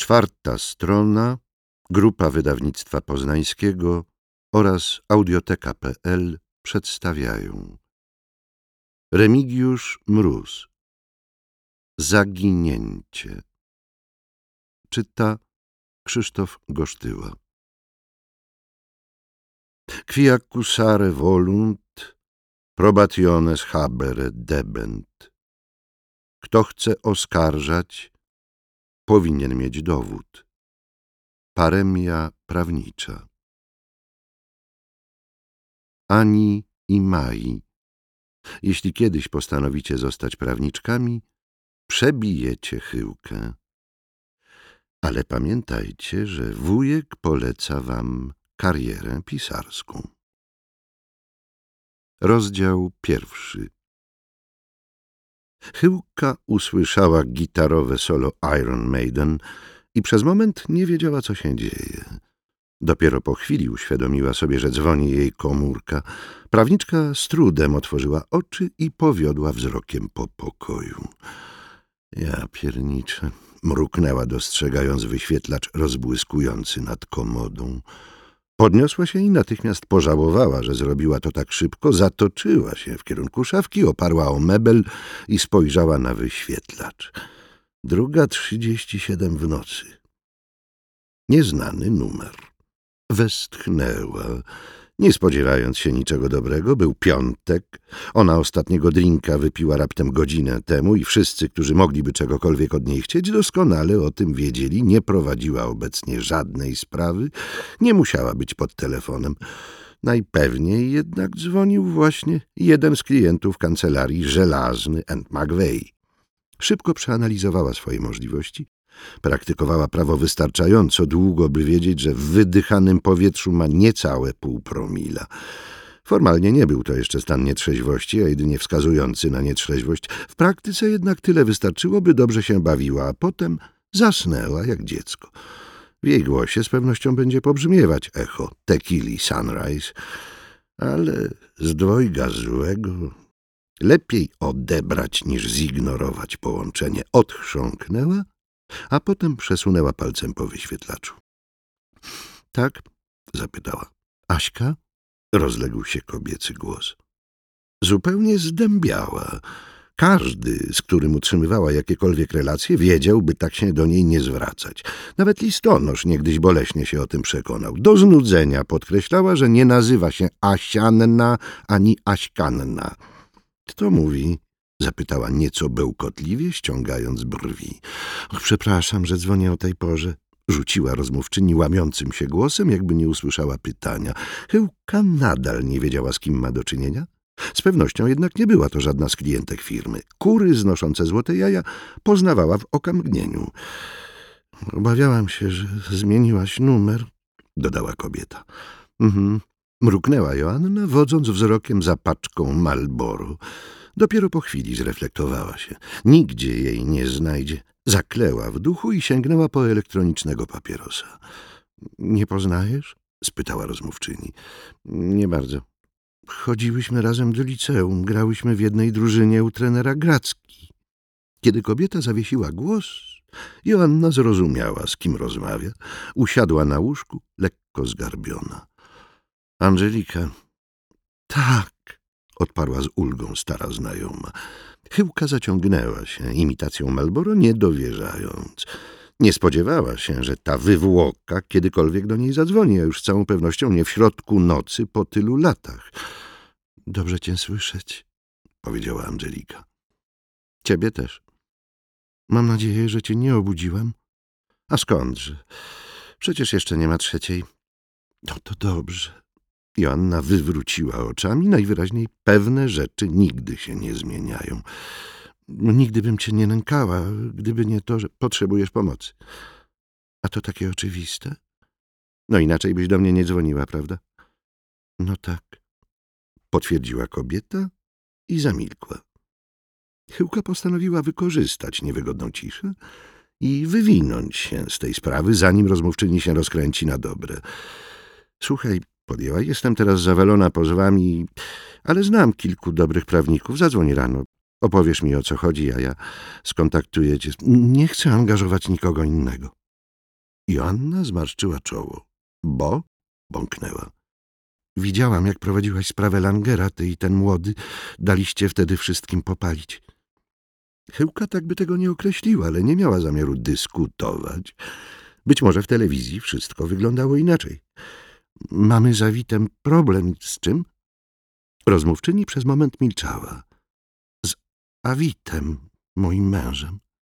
4. strona, Grupa Wydawnictwa Poznańskiego oraz Audioteka.pl przedstawiają Remigiusz Mróz. Zaginięcie. Czyta Krzysztof Gosztyła. Qui accusare volunt, probationes habere debent. Kto chce oskarżać, powinien mieć dowód. Paremia prawnicza. Ani i Mai, jeśli kiedyś postanowicie zostać prawniczkami, przebijecie chyłkę. Ale pamiętajcie, że wujek poleca wam karierę pisarską. Rozdział 1. Chyłka usłyszała gitarowe solo Iron Maiden i przez moment nie wiedziała, co się dzieje. Dopiero po chwili uświadomiła sobie, że dzwoni jej komórka. Prawniczka z trudem otworzyła oczy i powiodła wzrokiem po pokoju. Ja pierniczę, mruknęła, dostrzegając wyświetlacz rozbłyskujący nad komodą. Podniosła się i natychmiast pożałowała, że zrobiła to tak szybko, zatoczyła się w kierunku szafki, oparła o mebel i spojrzała na wyświetlacz. 2:37 w nocy. Nieznany numer. Westchnęła, nie spodziewając się niczego dobrego. Był piątek. Ona ostatniego drinka wypiła raptem godzinę temu i wszyscy, którzy mogliby czegokolwiek od niej chcieć, doskonale o tym wiedzieli. Nie prowadziła obecnie żadnej sprawy, nie musiała być pod telefonem. Najpewniej jednak dzwonił właśnie jeden z klientów kancelarii Żelazny & McVeigh. Szybko przeanalizowała swoje możliwości. Praktykowała prawo wystarczająco długo, by wiedzieć, że w wydychanym powietrzu ma niecałe 0,5 promila. Formalnie nie był to jeszcze stan nietrzeźwości, a jedynie wskazujący na nietrzeźwość. W praktyce jednak tyle wystarczyło, by dobrze się bawiła, a potem zasnęła jak dziecko. W jej głosie z pewnością będzie pobrzmiewać echo Tequili Sunrise, ale z dwojga złego lepiej odebrać niż zignorować połączenie. Odchrząknęła, a potem przesunęła palcem po wyświetlaczu. Tak? Zapytała. Aśka? Rozległ się kobiecy głos. Zupełnie zdębiała. Każdy, z którym utrzymywała jakiekolwiek relacje, wiedział, by tak się do niej nie zwracać. Nawet listonosz niegdyś boleśnie się o tym przekonał. Do znudzenia podkreślała, że nie nazywa się Asianna ani Aśkanna. Kto mówi? Zapytała nieco bełkotliwie, ściągając brwi. Przepraszam, że dzwonię o tej porze, rzuciła rozmówczyni łamiącym się głosem, jakby nie usłyszała pytania. Chyłka nadal nie wiedziała, z kim ma do czynienia. Z pewnością jednak nie była to żadna z klientek firmy. Kury znoszące złote jaja poznawała w okamgnieniu. Obawiałam się, że zmieniłaś numer, dodała kobieta. Mruknęła Joanna, wodząc wzrokiem za paczką Marlboro. Dopiero po chwili zreflektowała się. Nigdzie jej nie znajdzie. Zakleła w duchu i sięgnęła po elektronicznego papierosa. Nie poznajesz? Spytała rozmówczyni. Nie bardzo. Chodziłyśmy razem do liceum, grałyśmy w jednej drużynie u trenera Gracki. Kiedy kobieta zawiesiła głos, Joanna zrozumiała, z kim rozmawia. Usiadła na łóżku, lekko zgarbiona. Angelika. Tak, odparła z ulgą stara znajoma. Chyłka zaciągnęła się imitacją Marlboro, nie dowierzając. Nie spodziewała się, że ta wywłoka kiedykolwiek do niej zadzwoni, a już z całą pewnością nie w środku nocy po tylu latach. Dobrze cię słyszeć, powiedziała Angelika. Ciebie też. Mam nadzieję, że cię nie obudziłam. A skądże? Przecież jeszcze nie ma 3:00. No to dobrze. Joanna wywróciła oczami. Najwyraźniej pewne rzeczy nigdy się nie zmieniają. Nigdy bym cię nie nękała, gdyby nie to, że potrzebujesz pomocy. A to takie oczywiste? No inaczej byś do mnie nie dzwoniła, prawda? No tak, potwierdziła kobieta i zamilkła. Chyłka postanowiła wykorzystać niewygodną ciszę i wywinąć się z tej sprawy, zanim rozmówczyni się rozkręci na dobre. Słuchaj, podjęła, jestem teraz zawalona pozwami, ale znam kilku dobrych prawników. Zadzwoń rano. Opowiesz mi, o co chodzi, a ja skontaktuję cię. Nie chcę angażować nikogo innego. Joanna zmarszczyła czoło. Bo? Bąknęła. Widziałam, jak prowadziłaś sprawę Langera, ty i ten młody. Daliście wtedy wszystkim popalić. Chyłka tak by tego nie określiła, ale nie miała zamiaru dyskutować. Być może w telewizji wszystko wyglądało inaczej. Mamy z Awitem problem. Z czym? Rozmówczyni przez moment milczała. Z Awitem, moim mężem.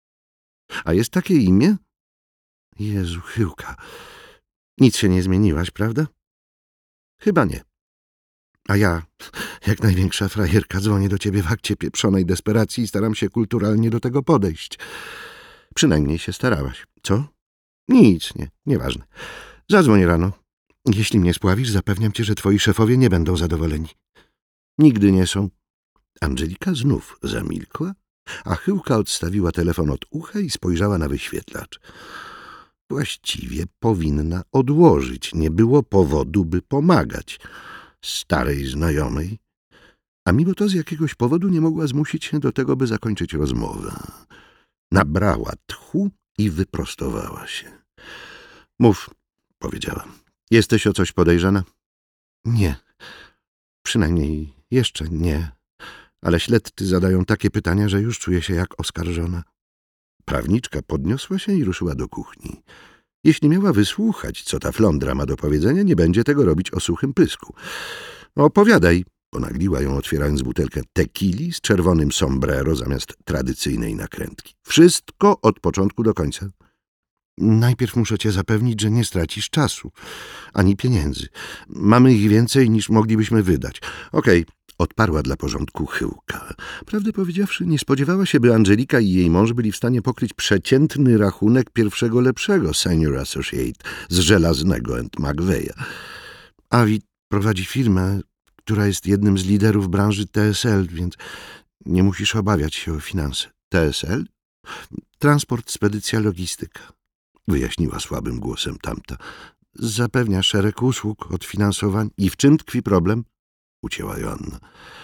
A jest takie imię? Jezu, Chyłka, nic się nie zmieniłaś, prawda? Chyba nie. A ja, jak największa frajerka, dzwonię do ciebie w akcie pieprzonej desperacji i staram się kulturalnie do tego podejść. Przynajmniej się starałaś. Co? Nic, nieważne. Zadzwoń rano. Jeśli mnie spławisz, zapewniam cię, że twoi szefowie nie będą zadowoleni. Nigdy nie są. Angelika znów zamilkła, a Chyłka odstawiła telefon od ucha i spojrzała na wyświetlacz. Właściwie powinna odłożyć. Nie było powodu, by pomagać starej znajomej, a mimo to z jakiegoś powodu nie mogła zmusić się do tego, by zakończyć rozmowę. Nabrała tchu i wyprostowała się. Mów, powiedziała. Jesteś o coś podejrzana? Nie. Przynajmniej jeszcze nie. Ale śledcy zadają takie pytania, że już czuję się jak oskarżona. Prawniczka podniosła się i ruszyła do kuchni. Jeśli miała wysłuchać, co ta flądra ma do powiedzenia, nie będzie tego robić o suchym pysku. Opowiadaj, ponagliła ją, otwierając butelkę tekili z czerwonym sombrero zamiast tradycyjnej nakrętki. Wszystko od początku do końca. Najpierw muszę cię zapewnić, że nie stracisz czasu, ani pieniędzy. Mamy ich więcej, niż moglibyśmy wydać. Okej, odparła dla porządku Chyłka. Prawdę powiedziawszy, nie spodziewała się, by Angelika i jej mąż byli w stanie pokryć przeciętny rachunek pierwszego lepszego Senior Associate z Żelaznego & McVeya. Awit prowadzi firmę, która jest jednym z liderów branży TSL, więc nie musisz obawiać się o finanse. TSL? Transport, spedycja, logistyka, wyjaśniła słabym głosem tamta. Zapewnia szereg usług, od finansowań. I w czym tkwi problem? Ucięła Joanna.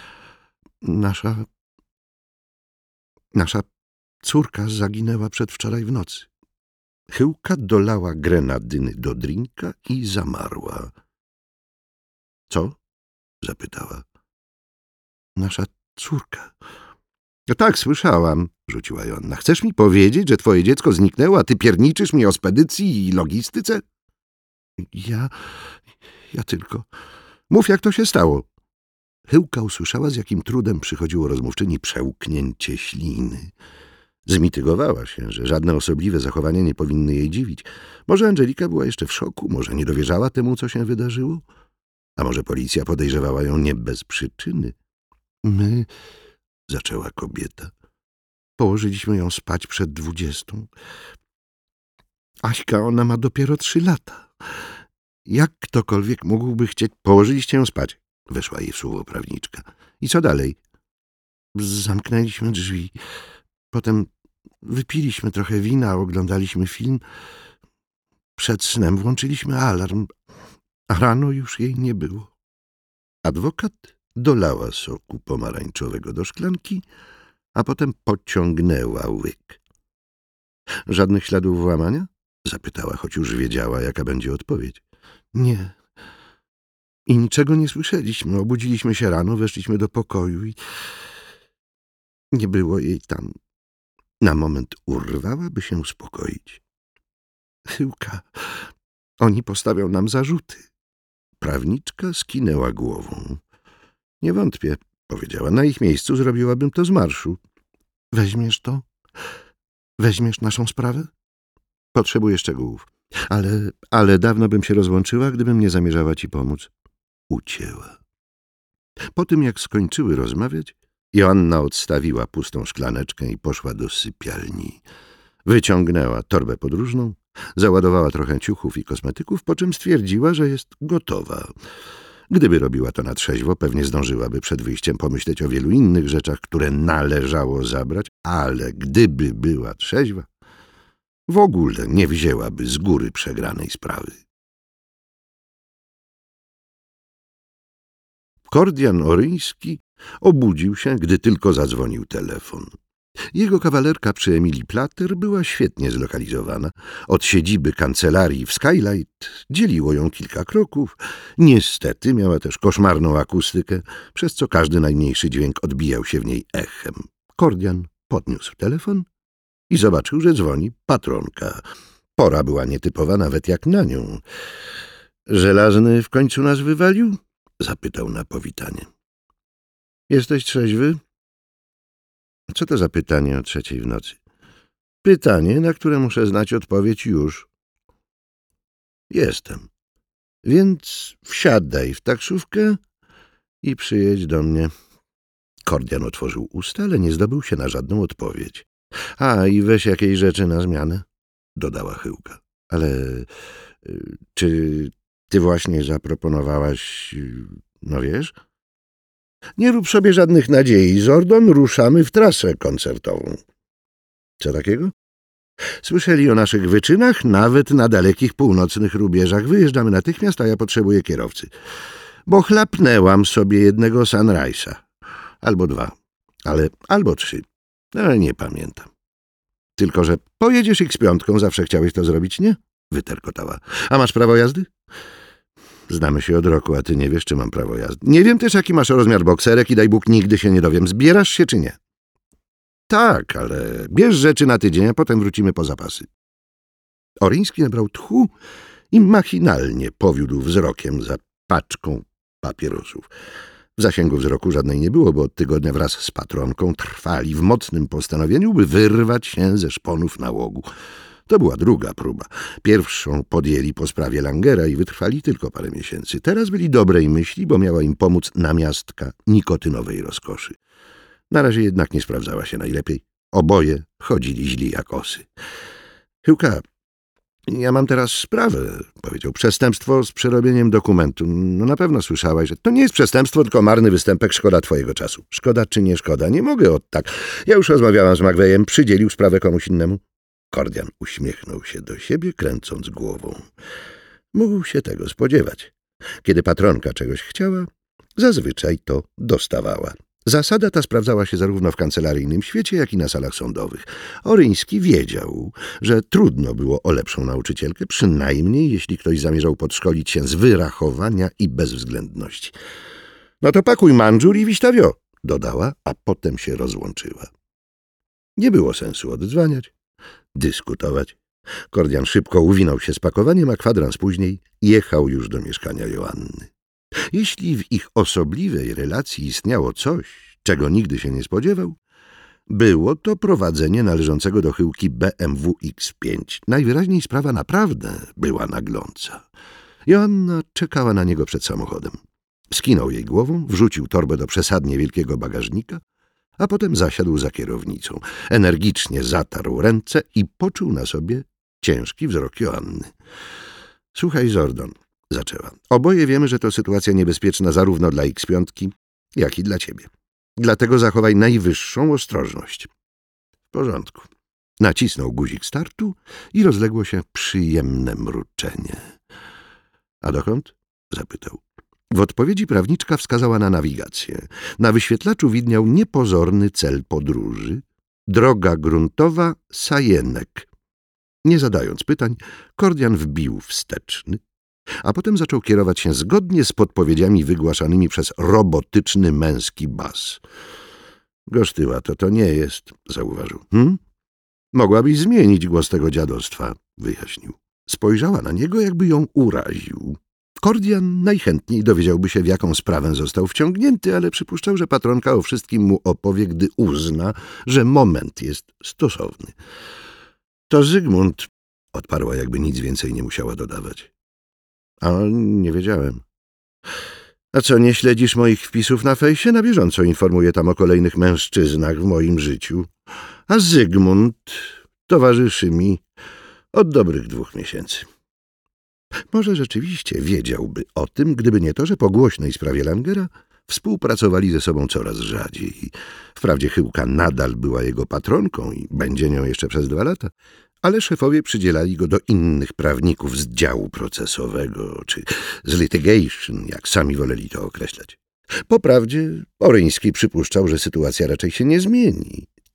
Nasza córka zaginęła przedwczoraj w nocy. Chyłka dolała grenadyny do drinka i zamarła. Co? Zapytała. Nasza córka. No tak, słyszałam, rzuciła Joanna. Chcesz mi powiedzieć, że twoje dziecko zniknęło, a ty pierniczysz mi o spedycji i logistyce? Ja tylko... Mów, jak to się stało. Chyłka usłyszała, z jakim trudem przychodziło rozmówczyni przełknięcie śliny. Zmitygowała się, że żadne osobliwe zachowania nie powinny jej dziwić. Może Angelika była jeszcze w szoku, może nie dowierzała temu, co się wydarzyło, a może policja podejrzewała ją nie bez przyczyny. My, zaczęła kobieta, położyliśmy ją spać przed 20. Aśka, ona ma dopiero 3 lata. Jak ktokolwiek mógłby chcieć... Położyliście ją spać, weszła jej w słowo prawniczka. I co dalej? Zamknęliśmy drzwi. Potem wypiliśmy trochę wina, oglądaliśmy film. Przed snem włączyliśmy alarm, a rano już jej nie było. Adwokat dolała soku pomarańczowego do szklanki, a potem pociągnęła łyk. Żadnych śladów włamania? Zapytała, choć już wiedziała, jaka będzie odpowiedź. Nie. I niczego nie słyszeliśmy. Obudziliśmy się rano, weszliśmy do pokoju i nie było jej tam. Na moment urwała, by się uspokoić. Chyłka, oni postawią nam zarzuty. Prawniczka skinęła głową. Nie wątpię, powiedziała. Na ich miejscu zrobiłabym to z marszu. Weźmiesz to? Weźmiesz naszą sprawę? Potrzebuję szczegółów. Ale dawno bym się rozłączyła, gdybym nie zamierzała ci pomóc. Ucięła. Po tym, jak skończyły rozmawiać, Joanna odstawiła pustą szklaneczkę i poszła do sypialni. Wyciągnęła torbę podróżną, załadowała trochę ciuchów i kosmetyków, po czym stwierdziła, że jest gotowa. Gdyby robiła to na trzeźwo, pewnie zdążyłaby przed wyjściem pomyśleć o wielu innych rzeczach, które należało zabrać, ale gdyby była trzeźwa, w ogóle nie wzięłaby z góry przegranej sprawy. Kordian Oryński obudził się, gdy tylko zadzwonił telefon. Jego kawalerka przy Emilii Plater była świetnie zlokalizowana. Od siedziby kancelarii w Skylight dzieliło ją kilka kroków. Niestety miała też koszmarną akustykę, przez co każdy najmniejszy dźwięk odbijał się w niej echem. Kordian podniósł telefon i zobaczył, że dzwoni patronka. Pora była nietypowa nawet jak na nią. Żelazny w końcu nas wywalił? Zapytał na powitanie. Jesteś trzeźwy? Co to za pytanie o 3:00 w nocy? Pytanie, na które muszę znać odpowiedź już. Jestem. Więc wsiadaj w taksówkę i przyjedź do mnie. Kordian otworzył usta, ale nie zdobył się na żadną odpowiedź. A, i weź jakieś rzeczy na zmianę, dodała Chyłka. Ale czy ty właśnie zaproponowałaś, no wiesz? Nie rób sobie żadnych nadziei, Zordon, ruszamy w trasę koncertową. Co takiego? Słyszeli o naszych wyczynach, nawet na dalekich północnych rubieżach. Wyjeżdżamy natychmiast, a ja potrzebuję kierowcy. Bo chlapnęłam sobie jednego Sunrise'a. Albo 2, albo 3. Ale nie pamiętam. Tylko że pojedziesz X5, zawsze chciałeś to zrobić, nie? Wyterkotała. A masz prawo jazdy? Znamy się od roku, a ty nie wiesz, czy mam prawo jazdy. Nie wiem też, jaki masz rozmiar bokserek i daj Bóg, nigdy się nie dowiem. Zbierasz się, czy nie? Tak, ale bierz rzeczy na tydzień, a potem wrócimy po zapasy. Oryński nabrał tchu i machinalnie powiódł wzrokiem za paczką papierosów. W zasięgu wzroku żadnej nie było, bo od tygodnia wraz z patronką trwali w mocnym postanowieniu, by wyrwać się ze szponów nałogu. To była druga próba. Pierwszą podjęli po sprawie Langera i wytrwali tylko parę miesięcy. Teraz byli dobrej myśli, bo miała im pomóc namiastka nikotynowej rozkoszy. Na razie jednak nie sprawdzała się najlepiej. Oboje chodzili źli jak osy. Chyłka, ja mam teraz sprawę, powiedział. Przestępstwo z przerobieniem dokumentu. No na pewno słyszałaś, że to nie jest przestępstwo, tylko marny występek. Szkoda twojego czasu. Szkoda czy nie szkoda? Nie mogę od tak. Ja już rozmawiałam z McVeighem, przydzielił sprawę komuś innemu. Kordian uśmiechnął się do siebie, kręcąc głową. Mógł się tego spodziewać. Kiedy patronka czegoś chciała, zazwyczaj to dostawała. Zasada ta sprawdzała się zarówno w kancelaryjnym świecie, jak i na salach sądowych. Oryński wiedział, że trudno było o lepszą nauczycielkę, przynajmniej jeśli ktoś zamierzał podszkolić się z wyrachowania i bezwzględności. No to pakuj mandżur i wiśtawio, dodała, a potem się rozłączyła. Nie było sensu odzwaniać, dyskutować. Kordian szybko uwinął się z pakowaniem, a kwadrans później jechał już do mieszkania Joanny. Jeśli w ich osobliwej relacji istniało coś, czego nigdy się nie spodziewał, było to prowadzenie należącego do Chyłki BMW X5. Najwyraźniej sprawa naprawdę była nagląca. Joanna czekała na niego przed samochodem. Skinął jej głową, wrzucił torbę do przesadnie wielkiego bagażnika, a potem zasiadł za kierownicą. Energicznie zatarł ręce i poczuł na sobie ciężki wzrok Joanny. — Słuchaj, Zordon — zaczęła. — Oboje wiemy, że to sytuacja niebezpieczna zarówno dla X5, jak i dla ciebie. Dlatego zachowaj najwyższą ostrożność. W porządku. Nacisnął guzik startu i rozległo się przyjemne mruczenie. — A dokąd? — zapytał. W odpowiedzi prawniczka wskazała na nawigację. Na wyświetlaczu widniał niepozorny cel podróży — droga gruntowa Sajenek. Nie zadając pytań, Kordian wbił wsteczny, a potem zaczął kierować się zgodnie z podpowiedziami wygłaszanymi przez robotyczny męski bas. — Gosztyła, to nie jest — zauważył. — Mogłabyś zmienić głos tego dziadostwa — wyjaśnił. Spojrzała na niego, jakby ją uraził. Kordian najchętniej dowiedziałby się, w jaką sprawę został wciągnięty, ale przypuszczał, że patronka o wszystkim mu opowie, gdy uzna, że moment jest stosowny. — To Zygmunt — odparła, jakby nic więcej nie musiała dodawać. — A nie wiedziałem. — A co, nie śledzisz moich wpisów na fejsie? Na bieżąco informuję tam o kolejnych mężczyznach w moim życiu. A Zygmunt towarzyszy mi od dobrych 2 miesięcy. Może rzeczywiście wiedziałby o tym, gdyby nie to, że po głośnej sprawie Langera współpracowali ze sobą coraz rzadziej. Wprawdzie Chyłka nadal była jego patronką i będzie nią jeszcze przez 2 lata, ale szefowie przydzielali go do innych prawników z działu procesowego, czy z litigation, jak sami woleli to określać. Poprawdzie Oryński przypuszczał, że sytuacja raczej się nie zmieni.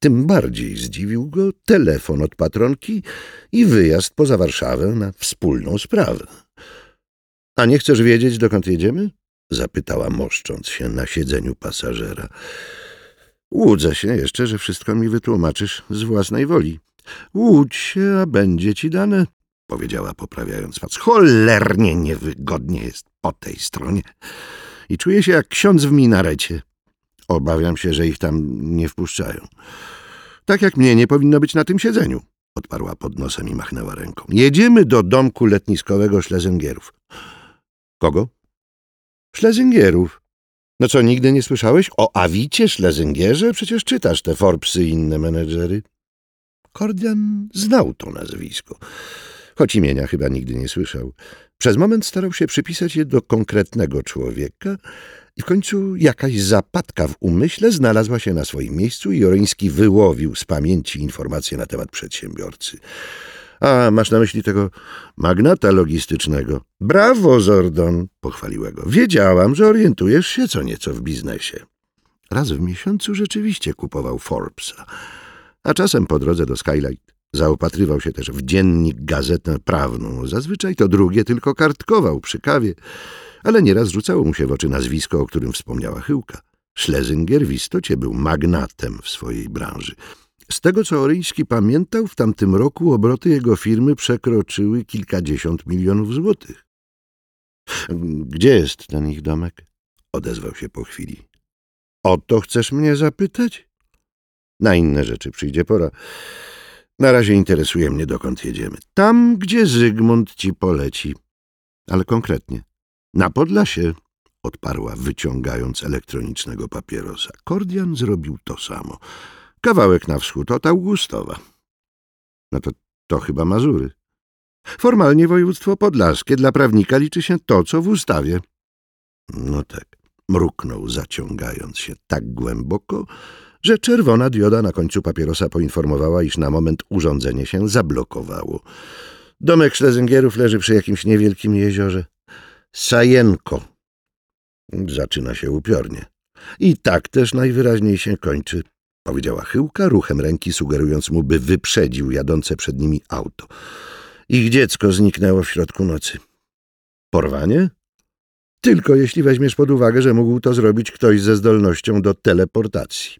Tym bardziej zdziwił go telefon od patronki i wyjazd poza Warszawę na wspólną sprawę. — A nie chcesz wiedzieć, dokąd jedziemy? — zapytała, moszcząc się na siedzeniu pasażera. — Łudzę się jeszcze, że wszystko mi wytłumaczysz z własnej woli. — Łudź się, a będzie ci dane — powiedziała, poprawiając fac. — Cholernie niewygodnie jest po tej stronie i czuję się jak ksiądz w minarecie. Obawiam się, że ich tam nie wpuszczają. Tak jak mnie nie powinno być na tym siedzeniu — odparła pod nosem i machnęła ręką. — Jedziemy do domku letniskowego Schlesingierów. — Kogo? — Schlesingierów. No co, nigdy nie słyszałeś o Awicie Schlesingierze? Przecież czytasz te Forbesy i inne menedżery. Kordian znał to nazwisko, choć imienia chyba nigdy nie słyszał. Przez moment starał się przypisać je do konkretnego człowieka i w końcu jakaś zapadka w umyśle znalazła się na swoim miejscu i Joryński wyłowił z pamięci informacje na temat przedsiębiorcy. — A, masz na myśli tego magnata logistycznego? — Brawo, Zordon! — pochwaliła go. — Wiedziałam, że orientujesz się co nieco w biznesie. Raz w miesiącu rzeczywiście kupował Forbesa, a czasem po drodze do Skylight zaopatrywał się też w dziennik, gazetę prawną. Zazwyczaj to drugie tylko kartkował przy kawie, ale nieraz rzucało mu się w oczy nazwisko, o którym wspomniała Chyłka. Schlesinger w istocie był magnatem w swojej branży. Z tego, co Oryński pamiętał, w tamtym roku obroty jego firmy przekroczyły kilkadziesiąt milionów złotych. — Gdzie jest ten ich domek? — odezwał się po chwili. — O to chcesz mnie zapytać? Na inne rzeczy przyjdzie pora. Na razie interesuje mnie, dokąd jedziemy. Tam, gdzie Zygmunt ci poleci. Ale konkretnie. Na Podlasie — odparła, wyciągając elektronicznego papierosa. Kordian zrobił to samo. Kawałek na wschód od Augustowa. No to chyba Mazury. Formalnie województwo podlaskie. Dla prawnika liczy się to, co w ustawie. No tak, mruknął, zaciągając się tak głęboko, że czerwona dioda na końcu papierosa poinformowała, iż na moment urządzenie się zablokowało. Domek Schlesingierów leży przy jakimś niewielkim jeziorze. Sajenko. Zaczyna się upiornie. I tak też najwyraźniej się kończy, powiedziała Chyłka, ruchem ręki sugerując mu, by wyprzedził jadące przed nimi auto. Ich dziecko zniknęło w środku nocy. Porwanie? Tylko jeśli weźmiesz pod uwagę, że mógł to zrobić ktoś ze zdolnością do teleportacji.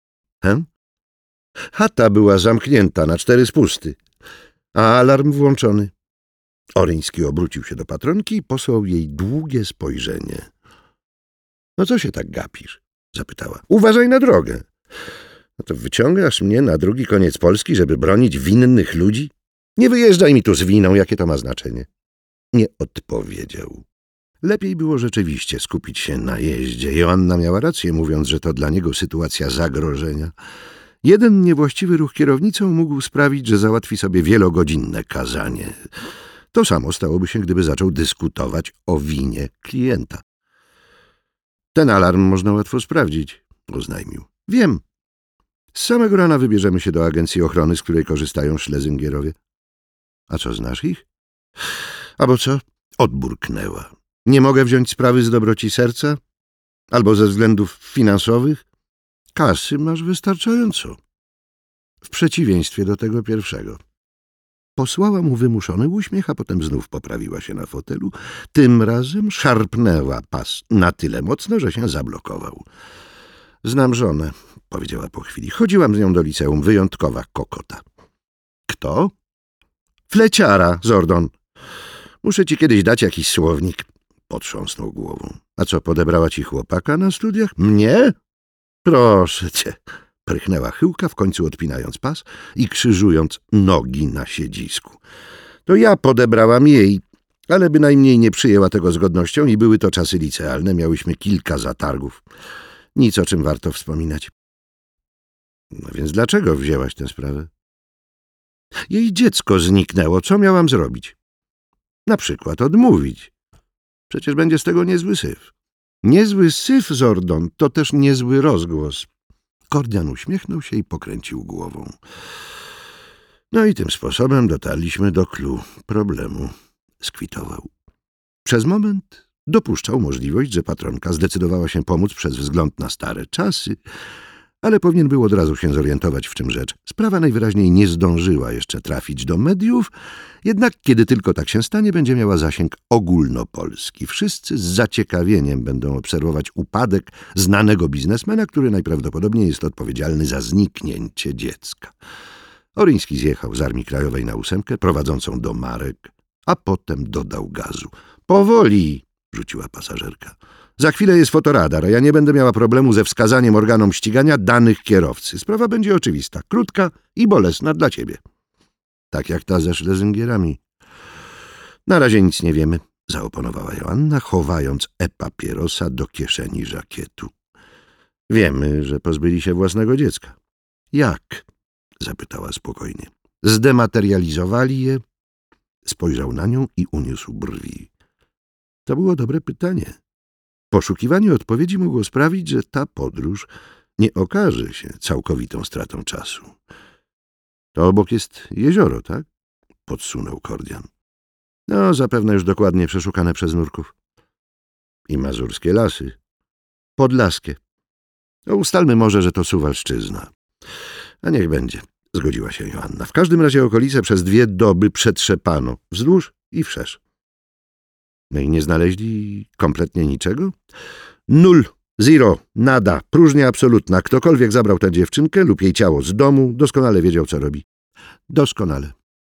Chata była zamknięta na 4 spusty, a alarm włączony. Oryński obrócił się do patronki i posłał jej długie spojrzenie. — No co się tak gapisz? — zapytała. — Uważaj na drogę. No to wyciągasz mnie na drugi koniec Polski, żeby bronić winnych ludzi? Nie wyjeżdżaj mi tu z winą, jakie to ma znaczenie. Nie odpowiedział. Lepiej było rzeczywiście skupić się na jeździe. Joanna miała rację, mówiąc, że to dla niego sytuacja zagrożenia. Jeden niewłaściwy ruch kierownicą mógł sprawić, że załatwi sobie wielogodzinne kazanie. To samo stałoby się, gdyby zaczął dyskutować o winie klienta. Ten alarm można łatwo sprawdzić, oznajmił. Wiem. Z samego rana wybierzemy się do agencji ochrony, z której korzystają Schlesingierowie. A co, znasz ich? Albo co? Odburknęła. Nie mogę wziąć sprawy z dobroci serca? Albo ze względów finansowych? Kasy masz wystarczająco. W przeciwieństwie do tego pierwszego. Posłała mu wymuszony uśmiech, a potem znów poprawiła się na fotelu. Tym razem szarpnęła pas na tyle mocno, że się zablokował. Znam żonę, powiedziała po chwili. Chodziłam z nią do liceum, wyjątkowa kokota. Kto? Fleciara, Zordon. Muszę ci kiedyś dać jakiś słownik. Potrząsnął głową. A co, podebrała ci chłopaka na studiach? Mnie? Proszę cię. Prychnęła Chyłka, w końcu odpinając pas i krzyżując nogi na siedzisku. To ja podebrałam jej, ale bynajmniej nie przyjęła tego z godnością i były to czasy licealne. Miałyśmy kilka zatargów. Nic, o czym warto wspominać. No więc dlaczego wzięłaś tę sprawę? Jej dziecko zniknęło. Co miałam zrobić? Na przykład odmówić. Przecież będzie z tego niezły syf. Niezły syf, Zordon, to też niezły rozgłos. Kordian uśmiechnął się i pokręcił głową. No i tym sposobem dotarliśmy do clou problemu. Skwitował. Przez moment dopuszczał możliwość, że patronka zdecydowała się pomóc przez wzgląd na stare czasy, ale powinien był od razu się zorientować, w czym rzecz. Sprawa najwyraźniej nie zdążyła jeszcze trafić do mediów, jednak kiedy tylko tak się stanie, będzie miała zasięg ogólnopolski. Wszyscy z zaciekawieniem będą obserwować upadek znanego biznesmena, który najprawdopodobniej jest odpowiedzialny za zniknięcie dziecka. Oryński zjechał z Armii Krajowej na 8, prowadzącą do Marek, a potem dodał gazu. Powoli, rzuciła pasażerka. Za chwilę jest fotoradar, a ja nie będę miała problemu ze wskazaniem organom ścigania danych kierowcy. Sprawa będzie oczywista, krótka i bolesna dla ciebie. Tak jak ta ze Schlesingierami. Na razie nic nie wiemy, zaoponowała Joanna, chowając e-papierosa do kieszeni żakietu. Wiemy, że pozbyli się własnego dziecka. Jak? Zapytała spokojnie. Zdematerializowali je? Spojrzał na nią i uniósł brwi. To było dobre pytanie. Poszukiwanie odpowiedzi mogło sprawić, że ta podróż nie okaże się całkowitą stratą czasu. To obok jest jezioro, tak? Podsunął Kordian. No, zapewne już dokładnie przeszukane przez nurków. I mazurskie lasy. Podlaskie. No, ustalmy może, że to Suwalszczyzna. A niech będzie, zgodziła się Joanna. W każdym razie okolice przez 2 doby przetrzepano, wzdłuż i wszerz. No i nie znaleźli kompletnie niczego? 0, zero, nada, próżnia absolutna. Ktokolwiek zabrał tę dziewczynkę lub jej ciało z domu, doskonale wiedział, co robi. Doskonale.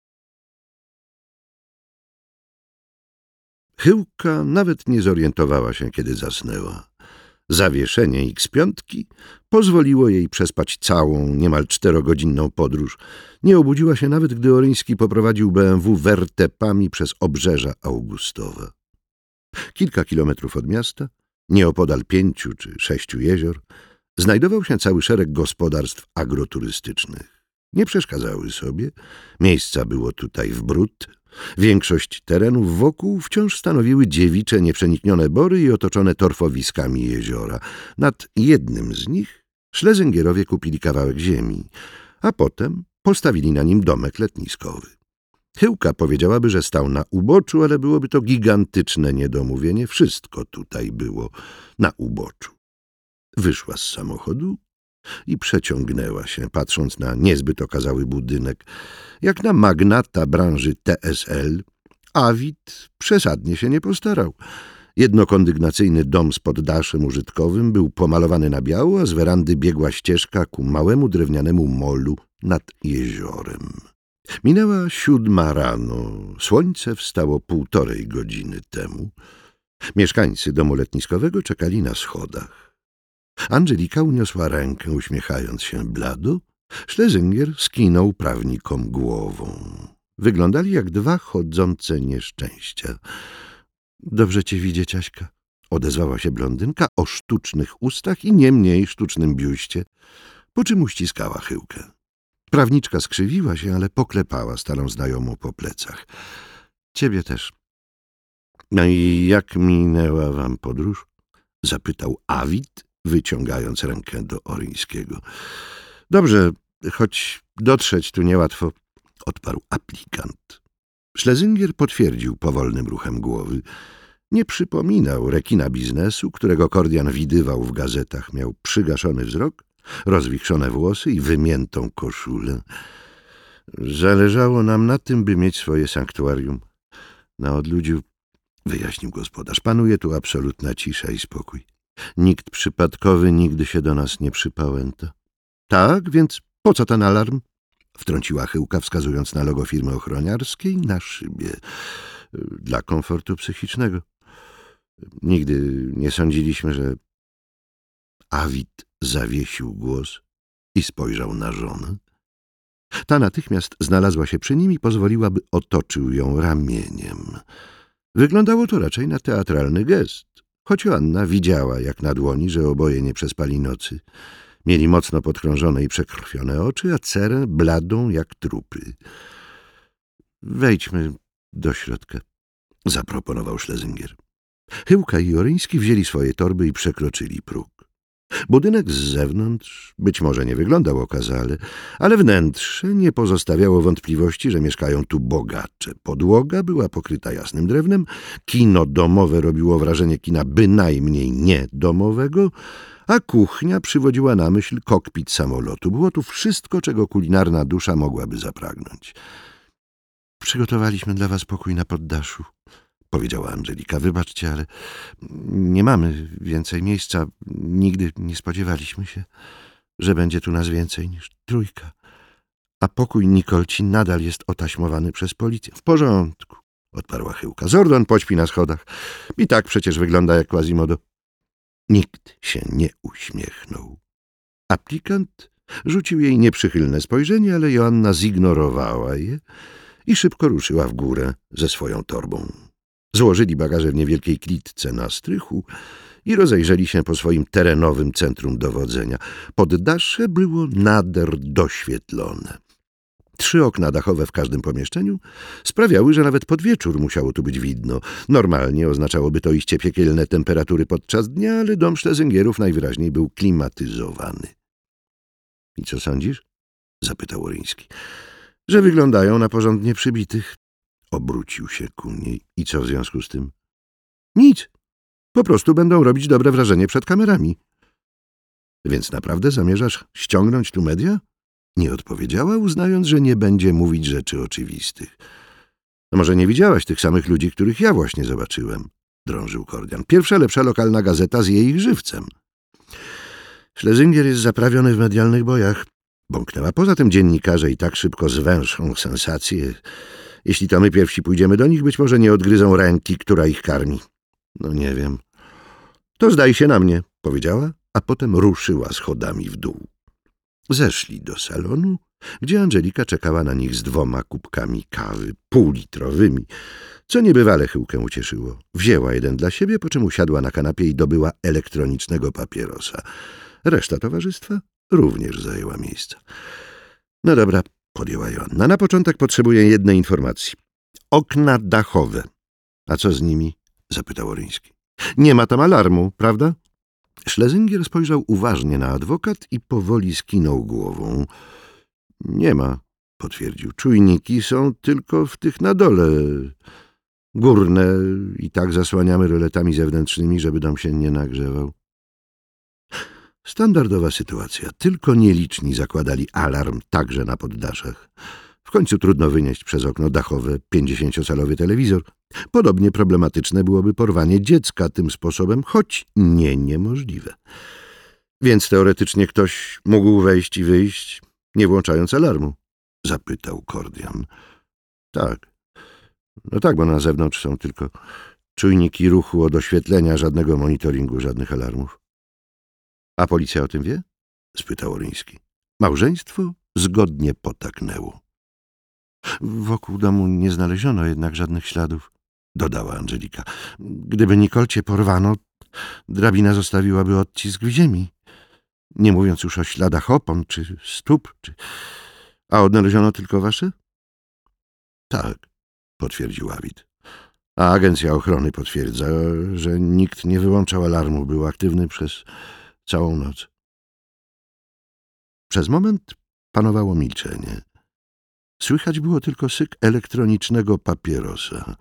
Chyłka nawet nie zorientowała się, kiedy zasnęła. Zawieszenie X5 pozwoliło jej przespać całą, niemal 4-godzinną podróż. Nie obudziła się nawet, gdy Oryński poprowadził BMW wertepami przez obrzeża Augustowa. Kilka kilometrów od miasta, nieopodal 5 czy 6 jezior, znajdował się cały szereg gospodarstw agroturystycznych. Nie przeszkadzały sobie, miejsca było tutaj w bród. Większość terenów wokół wciąż stanowiły dziewicze, nieprzeniknione bory i otoczone torfowiskami jeziora. Nad jednym z nich Schlesingierowie kupili kawałek ziemi, a potem postawili na nim domek letniskowy. Chyłka powiedziałaby, że stał na uboczu, ale byłoby to gigantyczne niedomówienie. Wszystko tutaj było na uboczu. Wyszła z samochodu i przeciągnęła się, patrząc na niezbyt okazały budynek. Jak na magnata branży TSL, Awit przesadnie się nie postarał. Jednokondygnacyjny dom z poddaszem użytkowym był pomalowany na biało, a z werandy biegła ścieżka ku małemu drewnianemu molu nad jeziorem. Minęła 7 rano. Słońce wstało 1,5 godziny temu. Mieszkańcy domu letniskowego czekali na schodach. Angelika uniosła rękę, uśmiechając się blado. Schlesinger skinął prawnikom głową. Wyglądali jak 2 chodzące nieszczęścia. Dobrze cię widzieć, Aśka, odezwała się blondynka o sztucznych ustach i nie mniej sztucznym biuście, po czym uściskała Chyłkę. Prawniczka skrzywiła się, ale poklepała starą znajomą po plecach. Ciebie też. No i jak minęła wam podróż? Zapytał Awit, wyciągając rękę do Oryńskiego. Dobrze, choć dotrzeć tu niełatwo, odparł aplikant. Schlesinger potwierdził powolnym ruchem głowy. Nie przypominał rekina biznesu, którego Kordian widywał w gazetach. Miał przygaszony wzrok, rozwichrzone włosy i wymiętą koszulę. Zależało nam na tym, by mieć swoje sanktuarium. Na odludziu, wyjaśnił gospodarz, panuje tu absolutna cisza i spokój. Nikt przypadkowy nigdy się do nas nie przypałęta. Tak, więc po co ten alarm? Wtrąciła Chyłka, wskazując na logo firmy ochroniarskiej na szybie. Dla komfortu psychicznego. Nigdy nie sądziliśmy, że... Awit zawiesił głos i spojrzał na żonę. Ta natychmiast znalazła się przy nim i pozwoliła, by otoczył ją ramieniem. Wyglądało to raczej na teatralny gest, choć Joanna widziała jak na dłoni, że oboje nie przespali nocy. Mieli mocno podkrążone i przekrwione oczy, a cerę bladą jak trupy. Wejdźmy do środka, zaproponował Schlesinger. Chyłka i Oryński wzięli swoje torby i przekroczyli próg. Budynek z zewnątrz być może nie wyglądał okazale, ale wnętrze nie pozostawiało wątpliwości, że mieszkają tu bogacze. Podłoga była pokryta jasnym drewnem, kino domowe robiło wrażenie kina bynajmniej nie domowego, a kuchnia przywodziła na myśl kokpit samolotu. Było tu wszystko, czego kulinarna dusza mogłaby zapragnąć. Przygotowaliśmy dla was pokój na poddaszu, powiedziała Angelika. Wybaczcie, ale nie mamy więcej miejsca. Nigdy nie spodziewaliśmy się, że będzie tu nas więcej niż 3. A pokój Nikolci nadal jest otaśmowany przez policję. W porządku, odparła Chyłka. Zordon pośpi na schodach. I tak przecież wygląda jak Quasimodo. Nikt się nie uśmiechnął. Aplikant rzucił jej nieprzychylne spojrzenie, ale Joanna zignorowała je i szybko ruszyła w górę ze swoją torbą. Złożyli bagaże w niewielkiej klitce na strychu i rozejrzeli się po swoim terenowym centrum dowodzenia. Poddasze było nader doświetlone. 3 okna dachowe w każdym pomieszczeniu sprawiały, że nawet pod wieczór musiało tu być widno. Normalnie oznaczałoby to iście piekielne temperatury podczas dnia, ale dom Schlesingierów najwyraźniej był klimatyzowany. — I co sądzisz? — zapytał Oryński. — Że wyglądają na porządnie przybitych. Obrócił się ku niej. — I co w związku z tym? — Nic. Po prostu będą robić dobre wrażenie przed kamerami. — Więc naprawdę zamierzasz ściągnąć tu media? Nie odpowiedziała, uznając, że nie będzie mówić rzeczy oczywistych. — No może nie widziałaś tych samych ludzi, których ja właśnie zobaczyłem? Drążył Kordian. Pierwsza lepsza lokalna gazeta zje ich żywcem. Schlesinger jest zaprawiony w medialnych bojach, bąknęła. Poza tym dziennikarze i tak szybko zwęszą sensacje. Jeśli to my pierwsi pójdziemy do nich, być może nie odgryzą ręki, która ich karmi. No nie wiem. To zdaj się na mnie, powiedziała, a potem ruszyła schodami w dół. Zeszli do salonu, gdzie Angelika czekała na nich z 2 kubkami kawy, półlitrowymi, co niebywale Chyłkę ucieszyło. Wzięła jeden dla siebie, po czym usiadła na kanapie i dobyła elektronicznego papierosa. Reszta towarzystwa również zajęła miejsca. No dobra, podjęła Joanna. Na początek potrzebuję jednej informacji. Okna dachowe. A co z nimi? Zapytał Oryński. Nie ma tam alarmu, prawda? Schlesinger spojrzał uważnie na adwokat i powoli skinął głową. Nie ma, potwierdził. Czujniki są tylko w tych na dole. Górne i tak zasłaniamy roletami zewnętrznymi, żeby dom się nie nagrzewał. Standardowa sytuacja. Tylko nieliczni zakładali alarm także na poddaszach. W końcu trudno wynieść przez okno dachowe 50-calowy telewizor. Podobnie problematyczne byłoby porwanie dziecka tym sposobem, choć nie niemożliwe. Więc teoretycznie ktoś mógł wejść i wyjść, nie włączając alarmu? Zapytał Kordian. Tak. No tak, bo na zewnątrz są tylko czujniki ruchu od oświetlenia, żadnego monitoringu, żadnych alarmów. A policja o tym wie? Spytał Oryński. Małżeństwo zgodnie potaknęło. Wokół domu nie znaleziono jednak żadnych śladów, dodała Angelika. Gdyby Nikolcie porwano, drabina zostawiłaby odcisk w ziemi. Nie mówiąc już o śladach opon czy stóp. A odnaleziono tylko wasze? Tak, potwierdził Awid. A agencja ochrony potwierdza, że nikt nie wyłączał alarmu, był aktywny przez całą noc. Przez moment panowało milczenie. Słychać było tylko syk elektronicznego papierosa.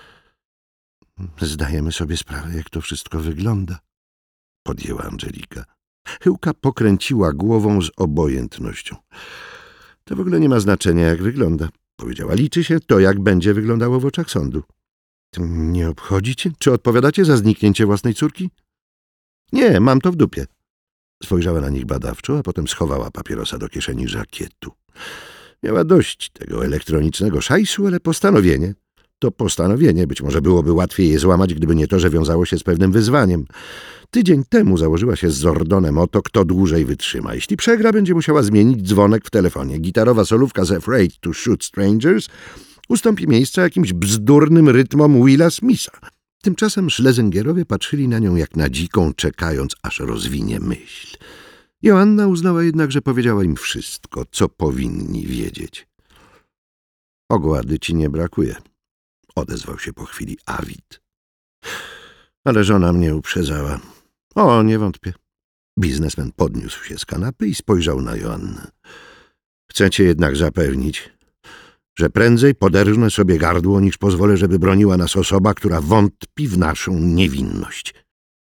Zdajemy sobie sprawę, jak to wszystko wygląda, podjęła Angelika. Chyłka pokręciła głową z obojętnością. To w ogóle nie ma znaczenia, jak wygląda, powiedziała. Liczy się to, jak będzie wyglądało w oczach sądu. Nie obchodzi cię? Czy odpowiadacie za zniknięcie własnej córki? Nie, mam to w dupie. Spojrzała na nich badawczo, a potem schowała papierosa do kieszeni żakietu. Miała dość tego elektronicznego szajsu, ale postanowienie to postanowienie. Być może byłoby łatwiej je złamać, gdyby nie to, że wiązało się z pewnym wyzwaniem. Tydzień temu założyła się z Zordonem o to, kto dłużej wytrzyma. Jeśli przegra, będzie musiała zmienić dzwonek w telefonie. Gitarowa solówka z Afraid to Shoot Strangers ustąpi miejsca jakimś bzdurnym rytmom Willa Smitha. Tymczasem Schlesingerowie patrzyli na nią jak na dziką, czekając, aż rozwinie myśl. Joanna uznała jednak, że powiedziała im wszystko, co powinni wiedzieć. Ogłady ci nie brakuje, odezwał się po chwili Awid. Ale żona mnie uprzedzała. O, nie wątpię. Biznesmen podniósł się z kanapy i spojrzał na Joannę. Chcę cię jednak zapewnić, że prędzej poderżnę sobie gardło, niż pozwolę, żeby broniła nas osoba, która wątpi w naszą niewinność.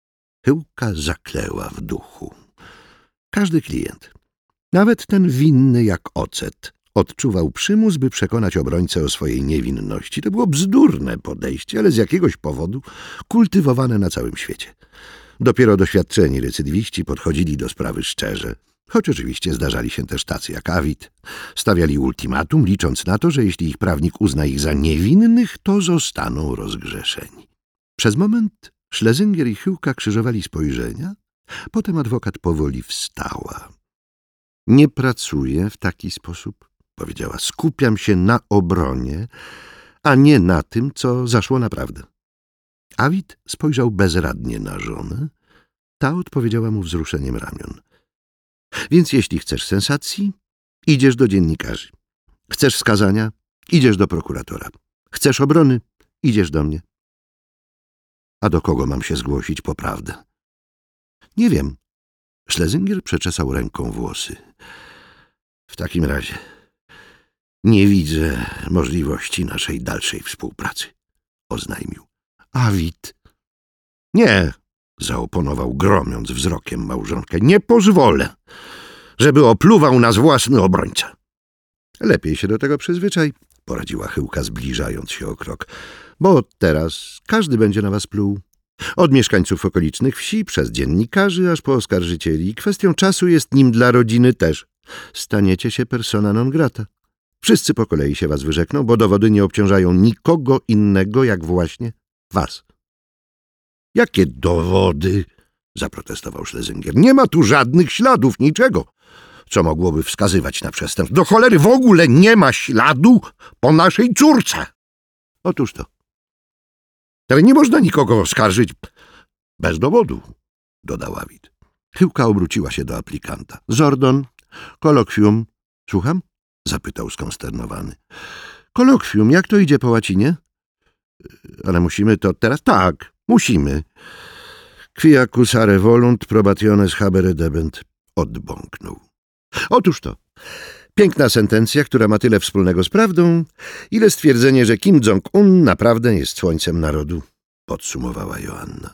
Chyłka zakleła w duchu. Każdy klient, nawet ten winny jak ocet, odczuwał przymus, by przekonać obrońcę o swojej niewinności. To było bzdurne podejście, ale z jakiegoś powodu kultywowane na całym świecie. Dopiero doświadczeni recydywiści podchodzili do sprawy szczerze, choć oczywiście zdarzali się też tacy jak Awit. Stawiali ultimatum, licząc na to, że jeśli ich prawnik uzna ich za niewinnych, to zostaną rozgrzeszeni. Przez moment Schlesinger i Chyłka krzyżowali spojrzenia, potem adwokat powoli wstała. Nie pracuję w taki sposób, powiedziała. Skupiam się na obronie, a nie na tym, co zaszło naprawdę. Awit spojrzał bezradnie na żonę. Ta odpowiedziała mu wzruszeniem ramion. Więc jeśli chcesz sensacji, idziesz do dziennikarzy. Chcesz skazania, idziesz do prokuratora. Chcesz obrony, idziesz do mnie. A do kogo mam się zgłosić po prawdę? Nie wiem. Schlesinger przeczesał ręką włosy. W takim razie nie widzę możliwości naszej dalszej współpracy, oznajmił. Awit. Nie, zaoponował, gromiąc wzrokiem małżonkę. Nie pozwolę, żeby opluwał nas własny obrońca. Lepiej się do tego przyzwyczaj, poradziła Chyłka, zbliżając się o krok, bo teraz każdy będzie na was pluł. Od mieszkańców okolicznych wsi, przez dziennikarzy, aż po oskarżycieli. Kwestią czasu jest nim dla rodziny też. Staniecie się persona non grata. Wszyscy po kolei się was wyrzekną, bo dowody nie obciążają nikogo innego, jak właśnie was. Jakie dowody? Zaprotestował Schlesinger. Nie ma tu żadnych śladów, niczego, co mogłoby wskazywać na przestępstwo. Do cholery w ogóle nie ma śladu po naszej córce. Otóż to. Ale nie można nikogo oskarżyć bez dowodu, dodał Awit. Chyłka obróciła się do aplikanta. Zordon, kolokwium. Słucham? Zapytał skonsternowany. Kolokwium, jak to idzie po łacinie? Ale musimy to teraz? Tak, musimy. Quia accusare volunt, probationes habere debent. Odbąknął. Otóż to. Piękna sentencja, która ma tyle wspólnego z prawdą, ile stwierdzenie, że Kim Jong-un naprawdę jest słońcem narodu, podsumowała Joanna.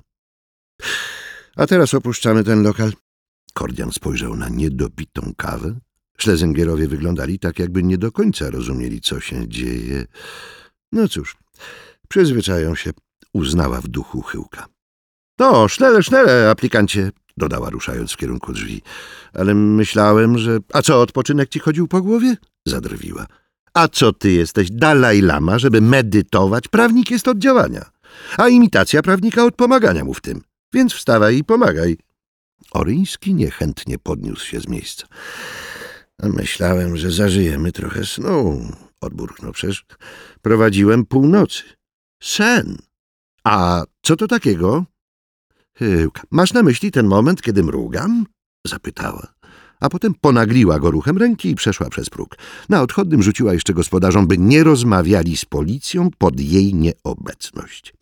A teraz opuszczamy ten lokal. Kordian spojrzał na niedopitą kawę. Schlesingerowie wyglądali tak, jakby nie do końca rozumieli, co się dzieje. No cóż, przyzwyczają się, uznała w duchu Chyłka. No, sznele, aplikancie, dodała, ruszając w kierunku drzwi. Ale myślałem, że... A co, odpoczynek ci chodził po głowie? Zadrwiła. A co ty jesteś, Dalaj Lama, żeby medytować? Prawnik jest od działania, a imitacja prawnika od pomagania mu w tym. Więc wstawaj i pomagaj. Oryński niechętnie podniósł się z miejsca. Myślałem, że zażyjemy trochę snu, odburknął. Przecież prowadziłem północy. Sen. A co to takiego? Chyłka, masz na myśli ten moment, kiedy mrugam? Zapytała, a potem ponagliła go ruchem ręki i przeszła przez próg. Na odchodnym rzuciła jeszcze gospodarzom, by nie rozmawiali z policją pod jej nieobecność.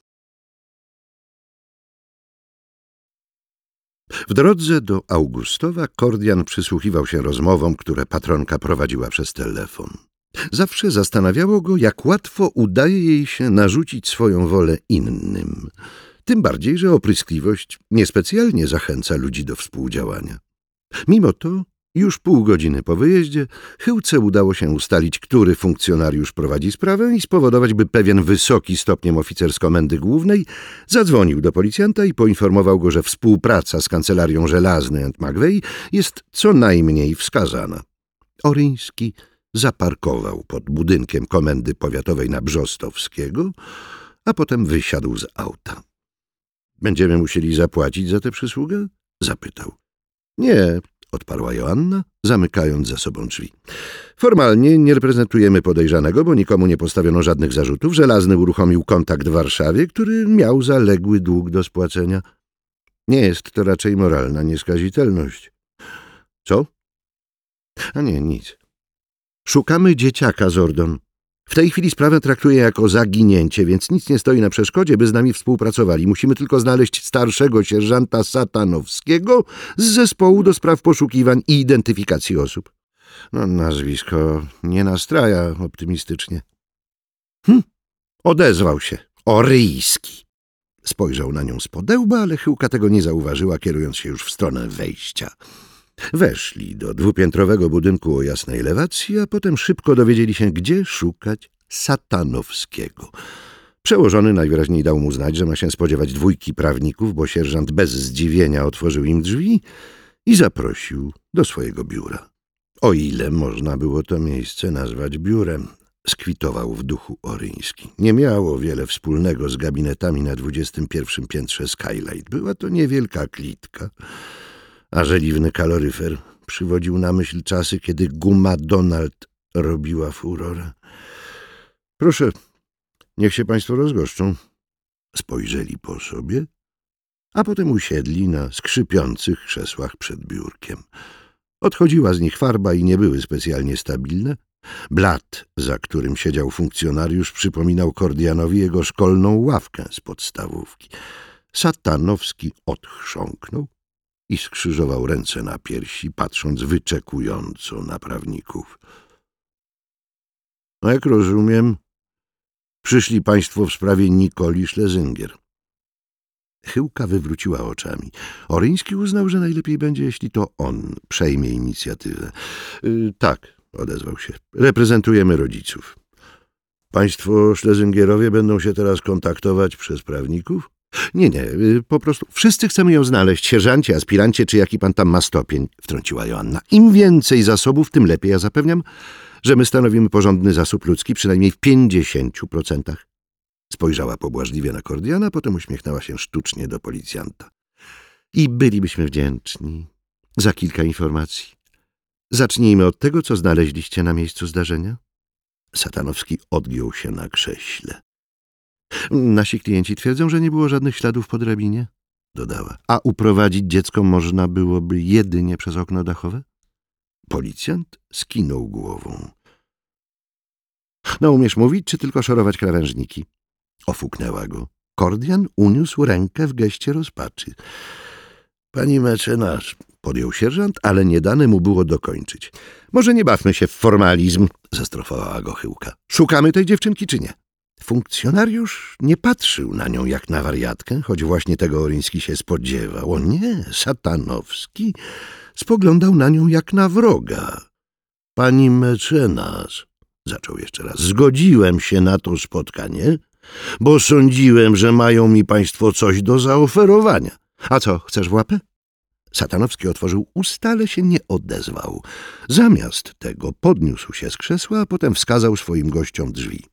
W drodze do Augustowa Kordian przysłuchiwał się rozmowom, które patronka prowadziła przez telefon. Zawsze zastanawiało go, jak łatwo udaje jej się narzucić swoją wolę innym. Tym bardziej, że opryskliwość niespecjalnie zachęca ludzi do współdziałania. Mimo to, już pół godziny po wyjeździe, Chyłce udało się ustalić, który funkcjonariusz prowadzi sprawę i spowodować, by pewien wysoki stopniem oficer z Komendy Głównej zadzwonił do policjanta i poinformował go, że współpraca z kancelarią Żelazny & McVeigh jest co najmniej wskazana. Oryński zaparkował pod budynkiem Komendy Powiatowej na Brzostowskiego, a potem wysiadł z auta. Będziemy musieli zapłacić za tę przysługę? Zapytał. Nie, odparła Joanna, zamykając za sobą drzwi. Formalnie nie reprezentujemy podejrzanego, bo nikomu nie postawiono żadnych zarzutów. Żelazny uruchomił kontakt w Warszawie, który miał zaległy dług do spłacenia. Nie jest to raczej moralna nieskazitelność. Co? A nie, nic. Szukamy dzieciaka, Zordon. W tej chwili sprawę traktuję jako zaginięcie, więc nic nie stoi na przeszkodzie, by z nami współpracowali. Musimy tylko znaleźć starszego sierżanta Satanowskiego z zespołu do spraw poszukiwań i identyfikacji osób. No, nazwisko nie nastraja optymistycznie. Odezwał się Oryjski. Spojrzał na nią z podełba, ale Chyłka tego nie zauważyła, kierując się już w stronę wejścia. Weszli do dwupiętrowego budynku o jasnej elewacji, a potem szybko dowiedzieli się, gdzie szukać Satanowskiego. Przełożony najwyraźniej dał mu znać, że ma się spodziewać 2 prawników, bo sierżant bez zdziwienia otworzył im drzwi i zaprosił do swojego biura. O ile można było to miejsce nazwać biurem, skwitował w duchu Oryński. Nie miało wiele wspólnego z gabinetami na 21. piętrze Skylight. Była to niewielka klitka, a żeliwny kaloryfer przywodził na myśl czasy, kiedy guma Donald robiła furorę. Proszę, niech się państwo rozgoszczą. Spojrzeli po sobie, a potem usiedli na skrzypiących krzesłach przed biurkiem. Odchodziła z nich farba i nie były specjalnie stabilne. Blat, za którym siedział funkcjonariusz, przypominał Kordianowi jego szkolną ławkę z podstawówki. Satanowski odchrząknął i skrzyżował ręce na piersi, patrząc wyczekująco na prawników. — Jak rozumiem, przyszli państwo w sprawie Nikoli Schlesinger. Chyłka wywróciła oczami. Oryński uznał, że najlepiej będzie, jeśli to on przejmie inicjatywę. Tak, odezwał się. Reprezentujemy rodziców. Państwo Schlesingerowie będą się teraz kontaktować przez prawników? Nie, po prostu wszyscy chcemy ją znaleźć, sierżancie, aspirancie, czy jaki pan tam ma stopień, wtrąciła Joanna. Im więcej zasobów, tym lepiej. Ja zapewniam, że my stanowimy porządny zasób ludzki, przynajmniej w 50%. Spojrzała pobłażliwie na Kordiana, potem uśmiechnęła się sztucznie do policjanta. I bylibyśmy wdzięczni za kilka informacji. Zacznijmy od tego, co znaleźliście na miejscu zdarzenia. Satanowski odgiął się na krześle. Nasi klienci twierdzą, że nie było żadnych śladów po drabinie, dodała. A uprowadzić dziecko można byłoby jedynie przez okno dachowe? Policjant skinął głową. No, umiesz mówić, czy tylko szorować krawężniki? Ofuknęła go. Kordian uniósł rękę w geście rozpaczy. Pani mecenas, podjął sierżant, ale nie dane mu było dokończyć. Może nie bawmy się w formalizm, zastrofowała go Chyłka. Szukamy tej dziewczynki, czy nie? Funkcjonariusz nie patrzył na nią jak na wariatkę, choć właśnie tego Oryński się spodziewał. O nie, Satanowski spoglądał na nią jak na wroga. Pani mecenas, zaczął jeszcze raz, zgodziłem się na to spotkanie, bo sądziłem, że mają mi państwo coś do zaoferowania. A co, chcesz w łapę? Satanowski otworzył usta, ale się nie odezwał. Zamiast tego podniósł się z krzesła, a potem wskazał swoim gościom drzwi.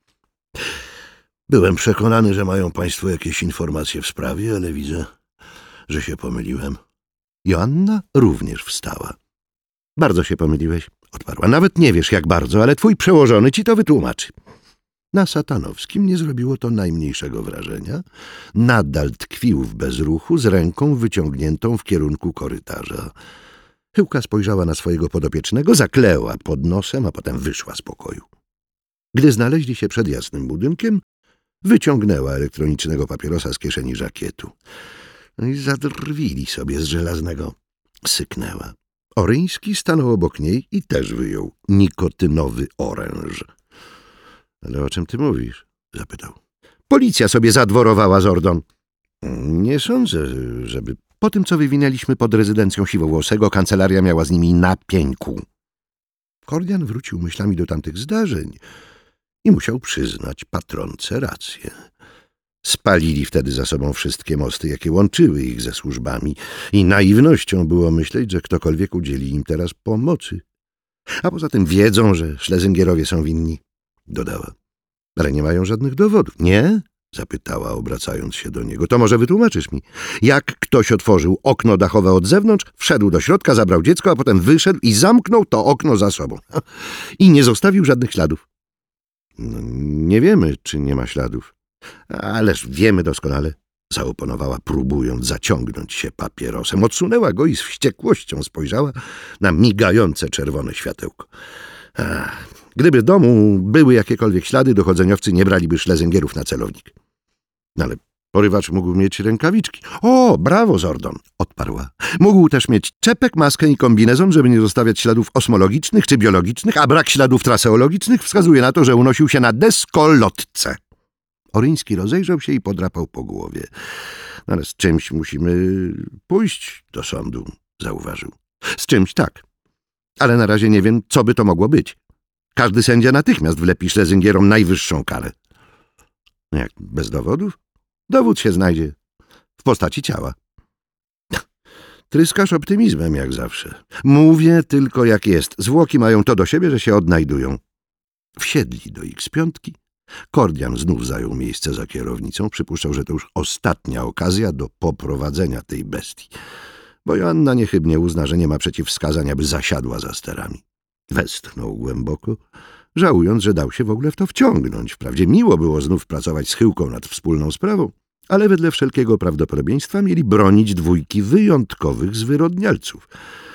Byłem przekonany, że mają państwo jakieś informacje w sprawie, ale widzę, że się pomyliłem. Joanna również wstała. Bardzo się pomyliłeś, odparła. Nawet nie wiesz jak bardzo, ale twój przełożony ci to wytłumaczy. Na Satanowskim nie zrobiło to najmniejszego wrażenia. Nadal tkwił w bezruchu z ręką wyciągniętą w kierunku korytarza. Chyłka spojrzała na swojego podopiecznego, zakleła pod nosem, a potem wyszła z pokoju. Gdy znaleźli się przed jasnym budynkiem, wyciągnęła elektronicznego papierosa z kieszeni żakietu. No i zadrwili sobie z żelaznego. Syknęła. Oryński stanął obok niej i też wyjął nikotynowy oręż. — Ale o czym ty mówisz? — zapytał. — Policja sobie zadworowała Zordon. — Nie sądzę, żeby... Po tym, co wywinęliśmy pod rezydencją Siwowłosego, kancelaria miała z nimi na pieńku. Kordian wrócił myślami do tamtych zdarzeń i musiał przyznać patronce rację. Spalili wtedy za sobą wszystkie mosty, jakie łączyły ich ze służbami i naiwnością było myśleć, że ktokolwiek udzieli im teraz pomocy. A poza tym wiedzą, że Schlesingerowie są winni, dodała. Ale nie mają żadnych dowodów. Nie? Zapytała, obracając się do niego. To może wytłumaczysz mi, jak ktoś otworzył okno dachowe od zewnątrz, wszedł do środka, zabrał dziecko, a potem wyszedł i zamknął to okno za sobą. I nie zostawił żadnych śladów. No, nie wiemy, czy nie ma śladów. Ależ wiemy doskonale, zaoponowała, próbując zaciągnąć się papierosem. Odsunęła go i z wściekłością spojrzała na migające czerwone światełko. Gdyby w domu były jakiekolwiek ślady, dochodzeniowcy nie braliby Schlesingerów na celownik. Ale porywacz mógł mieć rękawiczki. O, brawo, Zordon, odparła. Mógł też mieć czepek, maskę i kombinezon, żeby nie zostawiać śladów osmologicznych czy biologicznych, a brak śladów traseologicznych wskazuje na to, że unosił się na deskolotce. Oryński rozejrzał się i podrapał po głowie. Ale z czymś musimy pójść do sądu, zauważył. Z czymś tak, ale na razie nie wiem, co by to mogło być. Każdy sędzia natychmiast wlepi Schlesingierom najwyższą karę. Jak bez dowodów? Dowód się znajdzie w postaci ciała. Tryskasz optymizmem jak zawsze. Mówię tylko jak jest. Zwłoki mają to do siebie, że się odnajdują. Wsiedli do X5. Kordian znów zajął miejsce za kierownicą. Przypuszczał, że to już ostatnia okazja do poprowadzenia tej bestii. Bo Joanna niechybnie uzna, że nie ma przeciwwskazań, aby zasiadła za sterami. Westchnął głęboko, żałując, że dał się w ogóle w to wciągnąć. Wprawdzie miło było znów pracować z Chyłką nad wspólną sprawą, ale wedle wszelkiego prawdopodobieństwa mieli bronić dwójki wyjątkowych zwyrodnialców.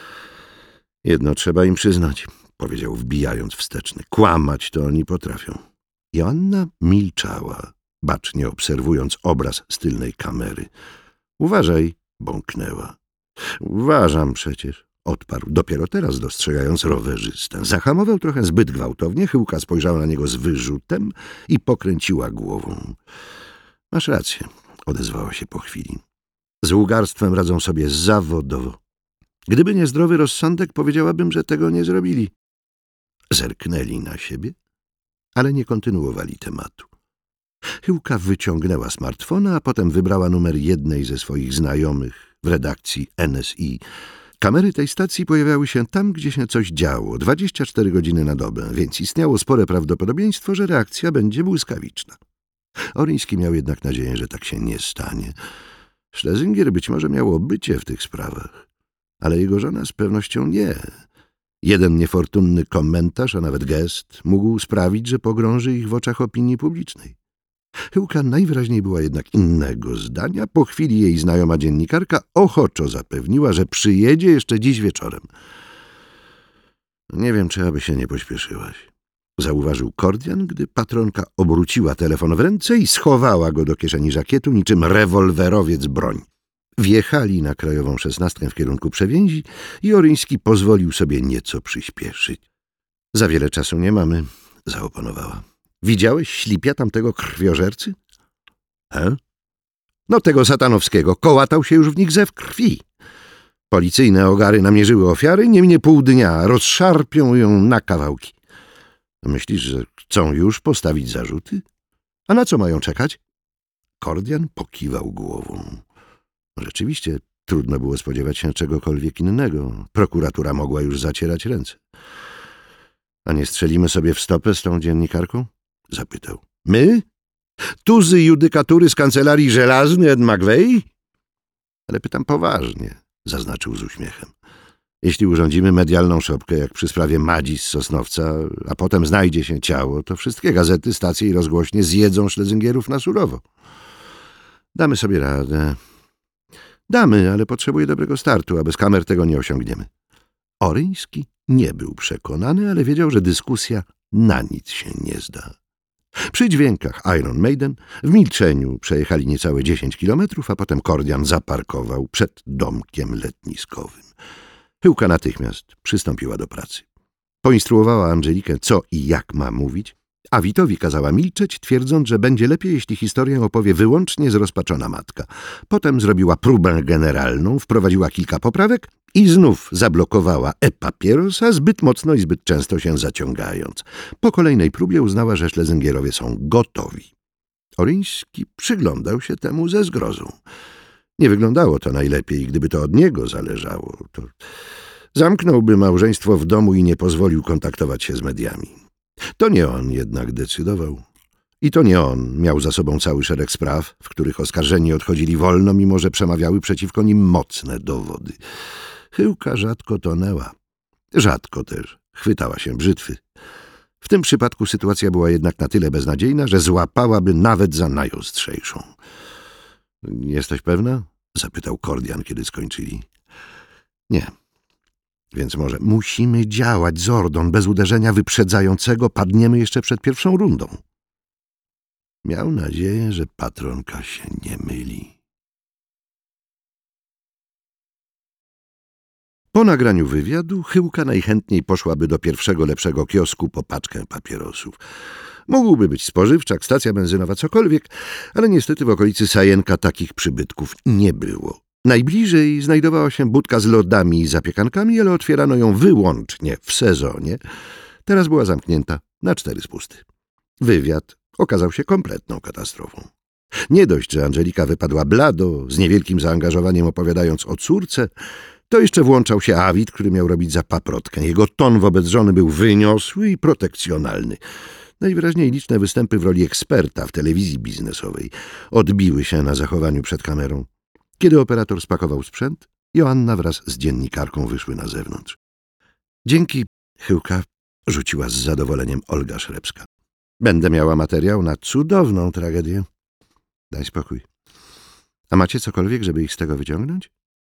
Jedno trzeba im przyznać, powiedział wbijając wsteczny. Kłamać to oni potrafią. Joanna milczała, bacznie obserwując obraz z tylnej kamery. Uważaj, bąknęła. Uważam przecież, odparł, dopiero teraz dostrzegając rowerzystę. Zahamował trochę zbyt gwałtownie, Chyłka spojrzała na niego z wyrzutem i pokręciła głową. Masz rację, odezwała się po chwili. Z ługarstwem radzą sobie zawodowo. Gdyby nie zdrowy rozsądek, powiedziałabym, że tego nie zrobili. Zerknęli na siebie, ale nie kontynuowali tematu. Chyłka wyciągnęła smartfona, a potem wybrała numer jednej ze swoich znajomych w redakcji NSI. Kamery tej stacji pojawiały się tam, gdzie się coś działo, 24 godziny na dobę, więc istniało spore prawdopodobieństwo, że reakcja będzie błyskawiczna. Oryński miał jednak nadzieję, że tak się nie stanie. Schlesinger być może miał obycie w tych sprawach, ale jego żona z pewnością nie. Jeden niefortunny komentarz, a nawet gest mógł sprawić, że pogrąży ich w oczach opinii publicznej. Chyłka najwyraźniej była jednak innego zdania. Po chwili jej znajoma dziennikarka ochoczo zapewniła, że przyjedzie jeszcze dziś wieczorem. Nie wiem, czy aby się nie pośpieszyłaś, zauważył Kordian, gdy patronka obróciła telefon w ręce i schowała go do kieszeni żakietu niczym rewolwerowiec broń. Wjechali na krajową 16 w kierunku Przewięzi i Oryński pozwolił sobie nieco przyspieszyć. Za wiele czasu nie mamy, zaoponowała. Widziałeś ślipia tamtego krwiożercy? No tego satanowskiego. Kołatał się już w nich zew krwi. Policyjne ogary namierzyły ofiary, nie minie pół dnia. Rozszarpią ją na kawałki. Myślisz, że chcą już postawić zarzuty? A na co mają czekać? Kordian pokiwał głową. Rzeczywiście trudno było spodziewać się czegokolwiek innego. Prokuratura mogła już zacierać ręce. A nie strzelimy sobie w stopę z tą dziennikarką? Zapytał. My? Tuzy judykatury z kancelarii żelazny Ed McVeigh? Ale pytam poważnie, zaznaczył z uśmiechem. Jeśli urządzimy medialną szopkę, jak przy sprawie Madzi z Sosnowca, a potem znajdzie się ciało, to wszystkie gazety, stacje i rozgłośnie zjedzą Schlesingierów na surowo. Damy sobie radę. Damy, ale potrzebuję dobrego startu, a bez kamer tego nie osiągniemy. Oryński nie był przekonany, ale wiedział, że dyskusja na nic się nie zda. Przy dźwiękach Iron Maiden w milczeniu przejechali niecałe 10 kilometrów, a potem Kordian zaparkował przed domkiem letniskowym. Chyłka natychmiast przystąpiła do pracy. Poinstruowała Angelikę, co i jak ma mówić, a Witowi kazała milczeć, twierdząc, że będzie lepiej, jeśli historię opowie wyłącznie zrozpaczona matka. Potem zrobiła próbę generalną, wprowadziła kilka poprawek i znów zablokowała e-papierosa zbyt mocno i zbyt często się zaciągając. Po kolejnej próbie uznała, że Schlesingierowie są gotowi. Oryński przyglądał się temu ze zgrozą. Nie wyglądało to najlepiej, gdyby to od niego zależało. To zamknąłby małżeństwo w domu i nie pozwolił kontaktować się z mediami. To nie on jednak decydował. I to nie on miał za sobą cały szereg spraw, w których oskarżeni odchodzili wolno, mimo że przemawiały przeciwko nim mocne dowody. Chyłka rzadko tonęła. Rzadko też chwytała się brzytwy. W tym przypadku sytuacja była jednak na tyle beznadziejna, że złapałaby nawet za najostrzejszą. Jesteś pewna? Zapytał Kordian, kiedy skończyli. Nie. Więc może musimy działać, Zordon. Bez uderzenia wyprzedzającego padniemy jeszcze przed pierwszą rundą. Miał nadzieję, że patronka się nie myli. Po nagraniu wywiadu Chyłka najchętniej poszłaby do pierwszego lepszego kiosku po paczkę papierosów. Mógłby być spożywczak, stacja benzynowa, cokolwiek, ale niestety w okolicy Sajenka takich przybytków nie było. Najbliżej znajdowała się budka z lodami i zapiekankami, ale otwierano ją wyłącznie w sezonie. Teraz była zamknięta na 4 spusty. Wywiad okazał się kompletną katastrofą. Nie dość, że Angelika wypadła blado, z niewielkim zaangażowaniem opowiadając o córce, to jeszcze włączał się Awid, który miał robić za paprotkę. Jego ton wobec żony był wyniosły i protekcjonalny. Najwyraźniej liczne występy w roli eksperta w telewizji biznesowej odbiły się na zachowaniu przed kamerą. Kiedy operator spakował sprzęt, Joanna wraz z dziennikarką wyszły na zewnątrz. Dzięki, Chyłka, rzuciła z zadowoleniem Olga Szrebska. Będę miała materiał na cudowną tragedię. Daj spokój. A macie cokolwiek, żeby ich z tego wyciągnąć?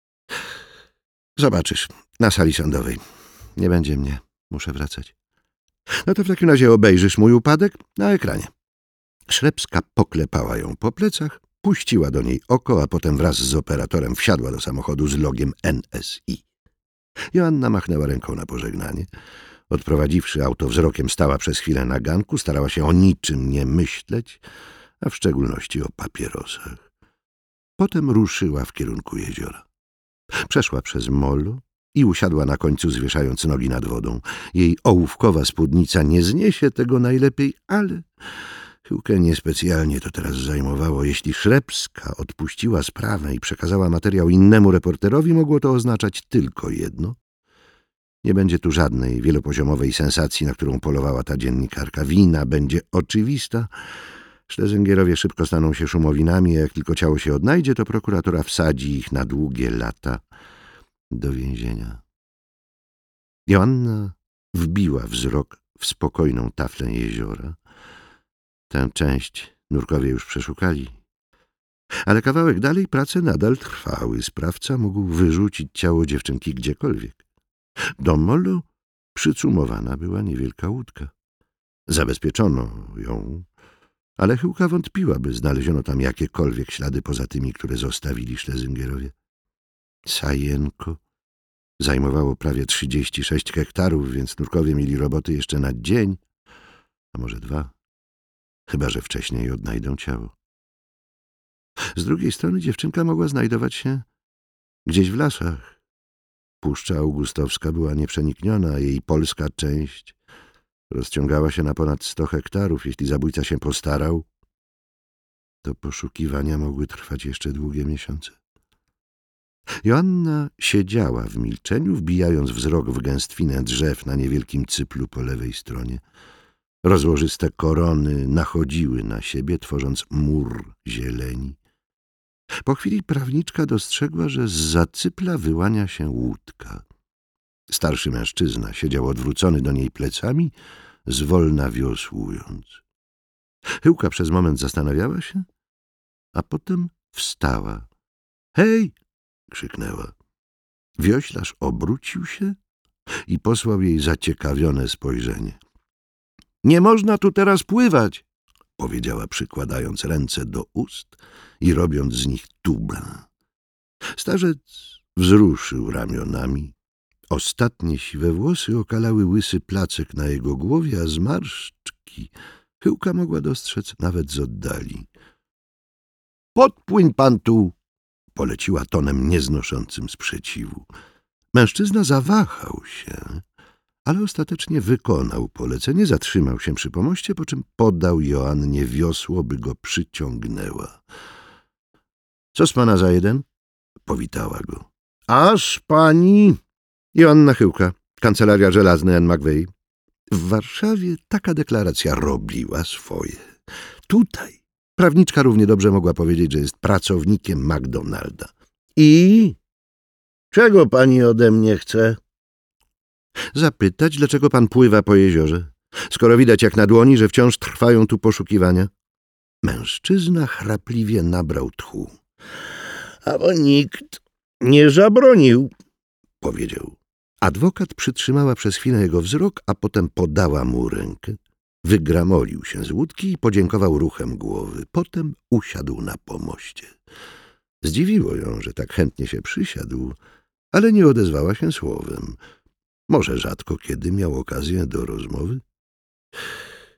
Zobaczysz, na sali sądowej. Nie będzie mnie. Muszę wracać. No to w takim razie obejrzysz mój upadek na ekranie. Szrebska poklepała ją po plecach, puściła do niej oko, a potem wraz z operatorem wsiadła do samochodu z logiem NSI. Joanna machnęła ręką na pożegnanie. Odprowadziwszy auto wzrokiem, stała przez chwilę na ganku, starała się o niczym nie myśleć, a w szczególności o papierosach. Potem ruszyła w kierunku jeziora. Przeszła przez molo i usiadła na końcu, zwieszając nogi nad wodą. Jej ołówkowa spódnica nie zniesie tego najlepiej, ale Chyłkę niespecjalnie to teraz zajmowało. Jeśli Szrebska odpuściła sprawę i przekazała materiał innemu reporterowi, mogło to oznaczać tylko jedno. Nie będzie tu żadnej wielopoziomowej sensacji, na którą polowała ta dziennikarka. Wina będzie oczywista. Szlezingierowie szybko staną się szumowinami, a jak tylko ciało się odnajdzie, to prokuratura wsadzi ich na długie lata do więzienia. Joanna wbiła wzrok w spokojną taflę jeziora. Tę część nurkowie już przeszukali. Ale kawałek dalej prace nadal trwały. Sprawca mógł wyrzucić ciało dziewczynki gdziekolwiek. Do molo przycumowana była niewielka łódka. Zabezpieczono ją, ale Chyłka wątpiła, by znaleziono tam jakiekolwiek ślady poza tymi, które zostawili Szlezingierowie. Sajenko zajmowało prawie 36 hektarów, więc nurkowie mieli roboty jeszcze na dzień, a może 2, chyba że wcześniej odnajdą ciało. Z drugiej strony dziewczynka mogła znajdować się gdzieś w lasach. Puszcza Augustowska była nieprzenikniona, a jej polska część rozciągała się na ponad 100 hektarów. Jeśli zabójca się postarał, to poszukiwania mogły trwać jeszcze długie miesiące. Joanna siedziała w milczeniu, wbijając wzrok w gęstwinę drzew na niewielkim cyplu po lewej stronie. Rozłożyste korony nachodziły na siebie, tworząc mur zieleni. Po chwili prawniczka dostrzegła, że zza cypla wyłania się łódka. Starszy mężczyzna siedział odwrócony do niej plecami, zwolna wiosłując. Chyłka przez moment zastanawiała się, a potem wstała. — Hej! — krzyknęła. Wioślarz obrócił się i posłał jej zaciekawione spojrzenie. — Nie można tu teraz pływać! — powiedziała, przykładając ręce do ust i robiąc z nich tubę. Starzec wzruszył ramionami. Ostatnie siwe włosy okalały łysy placek na jego głowie, a zmarszczki Chyłka mogła dostrzec nawet z oddali. — Podpłyń pan tu! — poleciła tonem nieznoszącym sprzeciwu. Mężczyzna zawahał się, ale ostatecznie wykonał polecenie, zatrzymał się przy pomoście, po czym podał Joannie wiosło, by go przyciągnęła. — Co z pana za jeden? — powitała go. — Aż pani... Joanna Chyłka, Kancelaria Żelazny N. McVeigh. W Warszawie taka deklaracja robiła swoje. Tutaj prawniczka równie dobrze mogła powiedzieć, że jest pracownikiem McDonalda. I czego pani ode mnie chce? Zapytać, dlaczego pan pływa po jeziorze, skoro widać jak na dłoni, że wciąż trwają tu poszukiwania. Mężczyzna chrapliwie nabrał tchu. A bo nikt nie zabronił, powiedział. Adwokat przytrzymała przez chwilę jego wzrok, a potem podała mu rękę. Wygramolił się z łódki i podziękował ruchem głowy. Potem usiadł na pomoście. Zdziwiło ją, że tak chętnie się przysiadł, ale nie odezwała się słowem. Może rzadko kiedy miał okazję do rozmowy.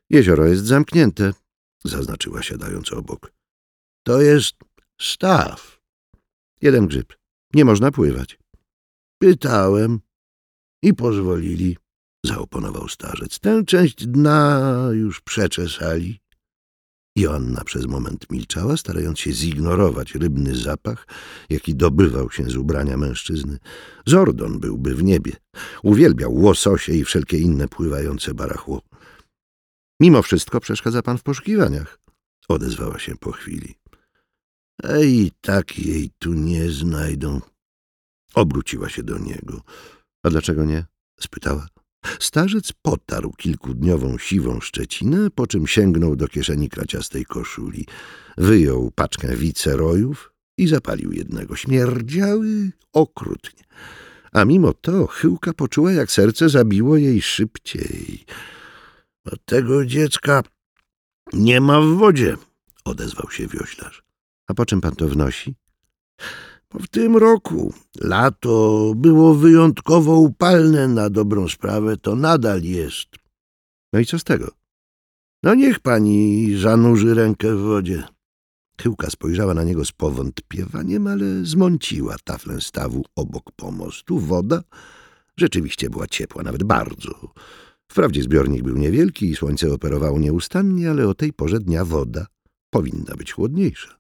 Jezioro jest zamknięte, zaznaczyła siadając obok. To jest staw. Jeden grzyb. Nie można pływać. Pytałem i pozwolili, zaoponował starzec. Tę część dna już przeczesali. Joanna przez moment milczała, starając się zignorować rybny zapach, jaki dobywał się z ubrania mężczyzny. Zordon byłby w niebie. Uwielbiał łososie i wszelkie inne pływające barachło. Mimo wszystko przeszkadza pan w poszukiwaniach, odezwała się po chwili. A i tak jej tu nie znajdą. Obróciła się do niego. A dlaczego nie? Spytała. Starzec potarł kilkudniową siwą szczecinę, po czym sięgnął do kieszeni kraciastej koszuli. Wyjął paczkę wicerojów i zapalił jednego. Śmierdziały okrutnie. A mimo to Chyłka poczuła, jak serce zabiło jej szybciej. — Od tego dziecka nie ma w wodzie — odezwał się wioślarz. — A po czym pan to wnosi? — W tym roku lato było wyjątkowo upalne na dobrą sprawę, to nadal jest. — No i co z tego? — No niech pani zanurzy rękę w wodzie. Chyłka spojrzała na niego z powątpiewaniem, ale zmąciła taflę stawu obok pomostu. Woda rzeczywiście była ciepła, nawet bardzo. Wprawdzie zbiornik był niewielki i słońce operowało nieustannie, ale o tej porze dnia woda powinna być chłodniejsza.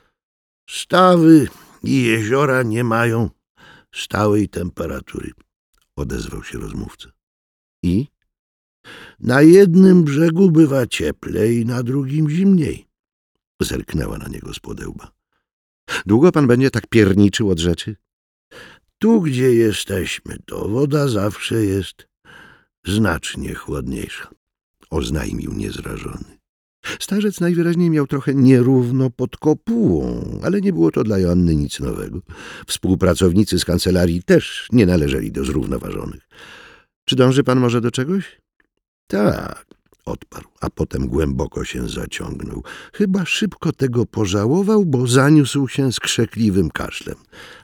Stawy i jeziora nie mają stałej temperatury, odezwał się rozmówca. I? Na jednym brzegu bywa cieplej, na drugim zimniej. Zerknęła na niego z podełba. Długo pan będzie tak pierniczył od rzeczy? Tu, gdzie jesteśmy, to woda zawsze jest znacznie chłodniejsza, oznajmił niezrażony. Starzec najwyraźniej miał trochę nierówno pod kopułą, ale nie było to dla Joanny nic nowego. Współpracownicy z kancelarii też nie należeli do zrównoważonych. Czy dąży pan może do czegoś? Tak, odparł, a potem głęboko się zaciągnął. Chyba szybko tego pożałował, bo zaniósł się skrzekliwym kaszlem.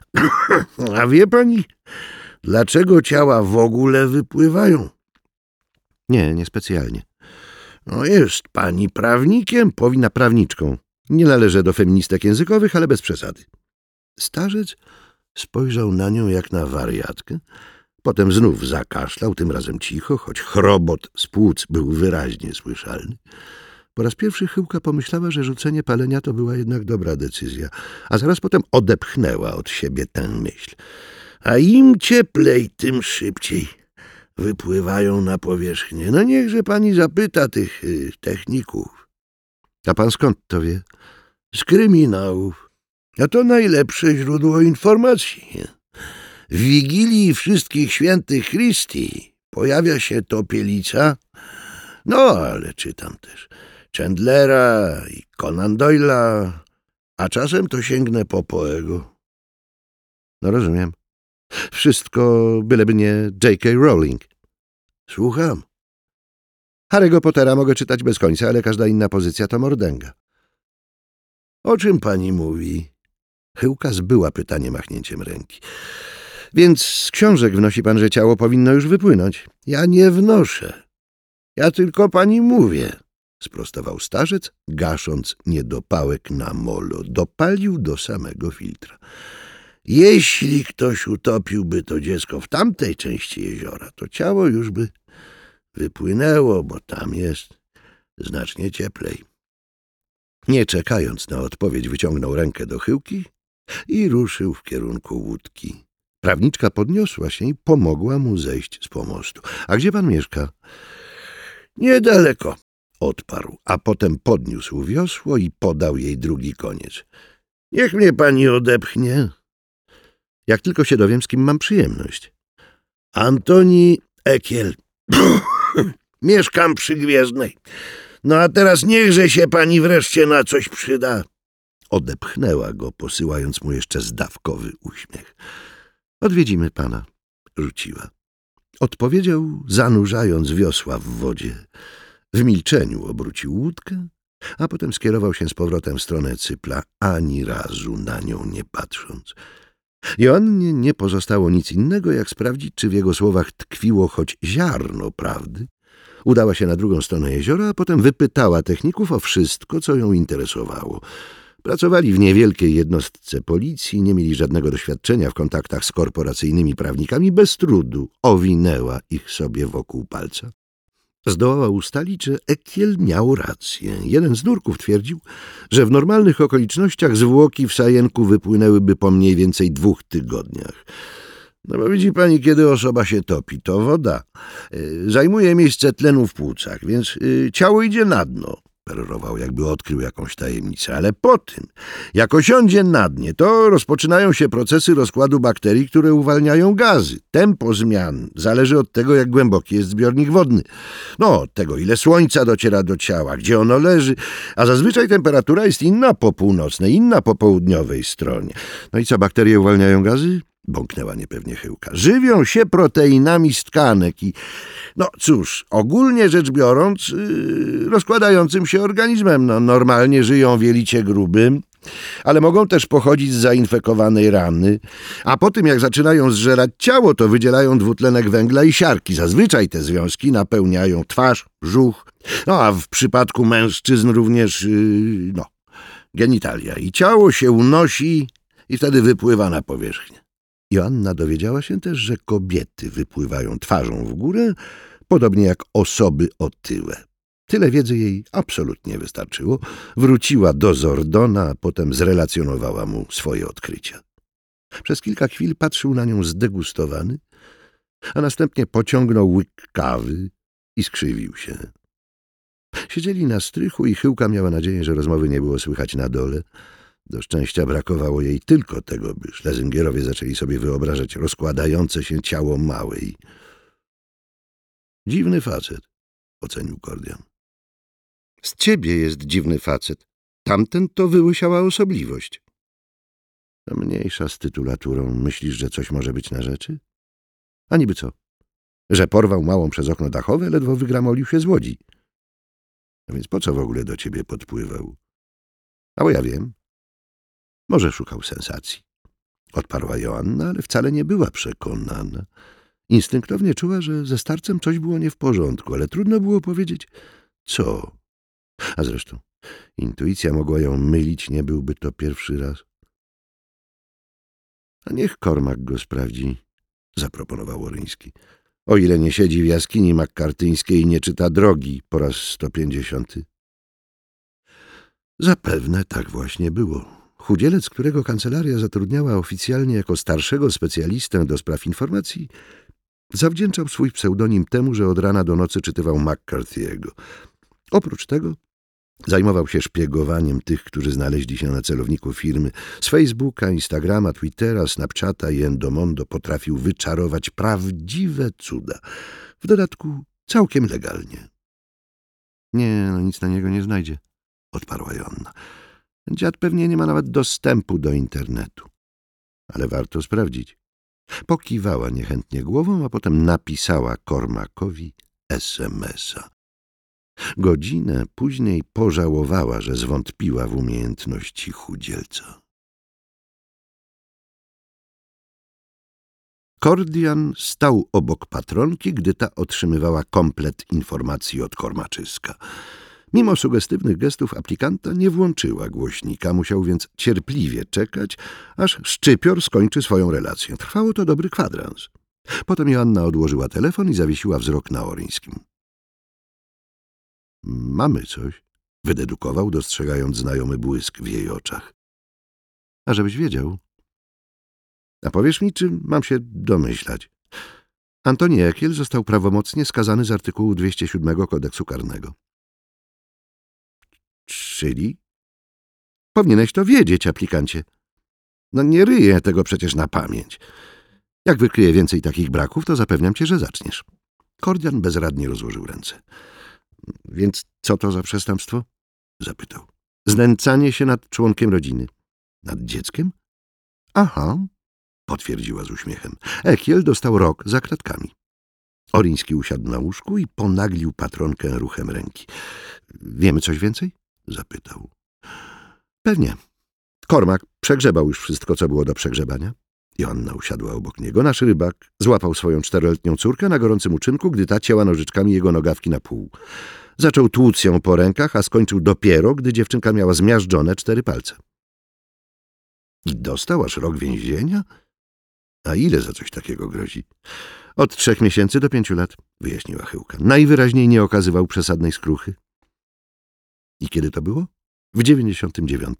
A wie pani, dlaczego ciała w ogóle wypływają? Nie, niespecjalnie. No jest pani prawnikiem, powinna prawniczką. Nie należę do feministek językowych, ale bez przesady. Starzec spojrzał na nią jak na wariatkę, potem znów zakaszlał, tym razem cicho, choć chrobot z płuc był wyraźnie słyszalny. Po raz pierwszy Chyłka pomyślała, że rzucenie palenia to była jednak dobra decyzja, a zaraz potem odepchnęła od siebie tę myśl. A im cieplej, tym szybciej wypływają na powierzchnię. No niechże pani zapyta tych techników. A pan skąd to wie? Z kryminałów. A to najlepsze źródło informacji. W Wigilii Wszystkich Świętych Christi pojawia się topielica. No, ale czytam też Chandlera i Conan Doyle'a, a czasem to sięgnę po Poego. No rozumiem. Wszystko byleby nie J.K. Rowling. Słucham. Harry'ego Pottera mogę czytać bez końca, ale każda inna pozycja to mordęga. O czym pani mówi? Chyłka zbyła pytanie machnięciem ręki. Więc z książek wnosi pan, że ciało powinno już wypłynąć. Ja nie wnoszę. Ja tylko pani mówię, sprostował starzec, gasząc niedopałek na molo. Dopalił do samego filtra. Jeśli ktoś utopiłby to dziecko w tamtej części jeziora, to ciało już by wypłynęło, bo tam jest znacznie cieplej. Nie czekając na odpowiedź, wyciągnął rękę do Chyłki i ruszył w kierunku łódki. Prawniczka podniosła się i pomogła mu zejść z pomostu. A gdzie pan mieszka? Niedaleko, odparł, a potem podniósł wiosło i podał jej drugi koniec. Niech mnie pani odepchnie. Jak tylko się dowiem, z kim mam przyjemność. Antoni Ekiel. Mieszkam przy Gwiezdnej. No a teraz niechże się pani wreszcie na coś przyda. Odepchnęła go, posyłając mu jeszcze zdawkowy uśmiech. Odwiedzimy pana, rzuciła. Odpowiedział, zanurzając wiosła w wodzie. W milczeniu obrócił łódkę, a potem skierował się z powrotem w stronę cypla, ani razu na nią nie patrząc. Joannie nie pozostało nic innego, jak sprawdzić, czy w jego słowach tkwiło choć ziarno prawdy, Udała się na drugą stronę jeziora, a potem wypytała techników o wszystko, co ją interesowało. Pracowali w niewielkiej jednostce policji, nie mieli żadnego doświadczenia w kontaktach z korporacyjnymi prawnikami. Bez trudu owinęła ich sobie wokół palca. Zdołała ustalić, że Ekiel miał rację. Jeden z nurków twierdził, że w normalnych okolicznościach zwłoki w Sajenku wypłynęłyby po mniej więcej 2 tygodniach. No bo widzi pani, kiedy osoba się topi, to woda zajmuje miejsce tlenu w płucach, więc ciało idzie na dno. Perorował, jakby odkrył jakąś tajemnicę. Ale po tym, jak osiądzie na dnie, to rozpoczynają się procesy rozkładu bakterii, które uwalniają gazy. Tempo zmian zależy od tego, jak głęboki jest zbiornik wodny. No, od tego, ile słońca dociera do ciała, gdzie ono leży. A zazwyczaj temperatura jest inna po północnej, inna po południowej stronie. No i co, bakterie uwalniają gazy? Bąknęła niepewnie Chyłka. Żywią się proteinami z tkanek i, no cóż, ogólnie rzecz biorąc, rozkładającym się organizmem. No, normalnie żyją w jelicie grubym, ale mogą też pochodzić z zainfekowanej rany, a po tym jak zaczynają zżerać ciało, to wydzielają dwutlenek węgla i siarki. Zazwyczaj te związki napełniają twarz, brzuch, no a w przypadku mężczyzn również, genitalia. I ciało się unosi i wtedy wypływa na powierzchnię. Joanna dowiedziała się też, że kobiety wypływają twarzą w górę, podobnie jak osoby otyłe. Tyle wiedzy jej absolutnie wystarczyło. Wróciła do Zordona, a potem zrelacjonowała mu swoje odkrycia. Przez kilka chwil patrzył na nią zdegustowany, a następnie pociągnął łyk kawy i skrzywił się. Siedzieli na strychu i Chyłka miała nadzieję, że rozmowy nie było słychać na dole. Do szczęścia brakowało jej tylko tego, by Schlesingierowie zaczęli sobie wyobrażać rozkładające się ciało małej. Dziwny facet, ocenił Kordian. Z ciebie jest dziwny facet. Tamten to wyłysiała osobliwość. To mniejsza z tytulaturą. Myślisz, że coś może być na rzeczy? A niby co? Że porwał małą przez okno dachowe, ledwo wygramolił się z łodzi. A więc po co w ogóle do ciebie podpływał? A bo ja wiem. Może szukał sensacji. Odparła Joanna, ale wcale nie była przekonana. Instynktownie czuła, że ze starcem coś było nie w porządku, ale trudno było powiedzieć, co. A zresztą intuicja mogła ją mylić, nie byłby to pierwszy raz. A niech Kormak go sprawdzi, zaproponował Oryński. O ile nie siedzi w jaskini makkartyńskiej i nie czyta Drogi po raz 150. Zapewne tak właśnie było. Chudzielec, którego kancelaria zatrudniała oficjalnie jako starszego specjalistę do spraw informacji, zawdzięczał swój pseudonim temu, że od rana do nocy czytywał McCarthy'ego. Oprócz tego zajmował się szpiegowaniem tych, którzy znaleźli się na celowniku firmy. Z Facebooka, Instagrama, Twittera, Snapchata i Endomondo potrafił wyczarować prawdziwe cuda. W dodatku całkiem legalnie. Nie, no nic na niego nie znajdzie, odparła Joanna. Dziad pewnie nie ma nawet dostępu do internetu. Ale warto sprawdzić. Pokiwała niechętnie głową, a potem napisała Kormakowi SMS-a. Godzinę później pożałowała, że zwątpiła w umiejętności chudzielca. Kordian stał obok patronki, gdy ta otrzymywała komplet informacji od Kormaczyska. Mimo sugestywnych gestów aplikanta nie włączyła głośnika, musiał więc cierpliwie czekać, aż szczypior skończy swoją relację. Trwało to dobry kwadrans. Potem Joanna odłożyła telefon i zawiesiła wzrok na Oryńskim. Mamy coś, wydedukował, dostrzegając znajomy błysk w jej oczach. A żebyś wiedział. A powiesz mi, czy mam się domyślać? Antoni Ekiel został prawomocnie skazany z artykułu 207 kodeksu karnego. Czyli? Powinieneś to wiedzieć, aplikancie. No nie ryję tego przecież na pamięć. Jak wykryję więcej takich braków, to zapewniam cię, że zaczniesz. Kordian bezradnie rozłożył ręce. Więc co to za przestępstwo? Zapytał. Znęcanie się nad członkiem rodziny. Nad dzieckiem? Aha, potwierdziła z uśmiechem. Ekiel dostał rok za kratkami. Oryński usiadł na łóżku i ponaglił patronkę ruchem ręki. Wiemy coś więcej? Zapytał. Pewnie. Kormak przegrzebał już wszystko, co było do przegrzebania. Joanna usiadła obok niego. Nasz rybak złapał swoją 4-letnią córkę na gorącym uczynku, gdy ta cięła nożyczkami jego nogawki na pół. Zaczął tłuc ją po rękach, a skończył dopiero, gdy dziewczynka miała zmiażdżone 4 palce. I dostał aż rok więzienia? A ile za coś takiego grozi? Od 3 miesięcy do 5 lat, wyjaśniła Chyłka. Najwyraźniej nie okazywał przesadnej skruchy. I kiedy to było? W 99.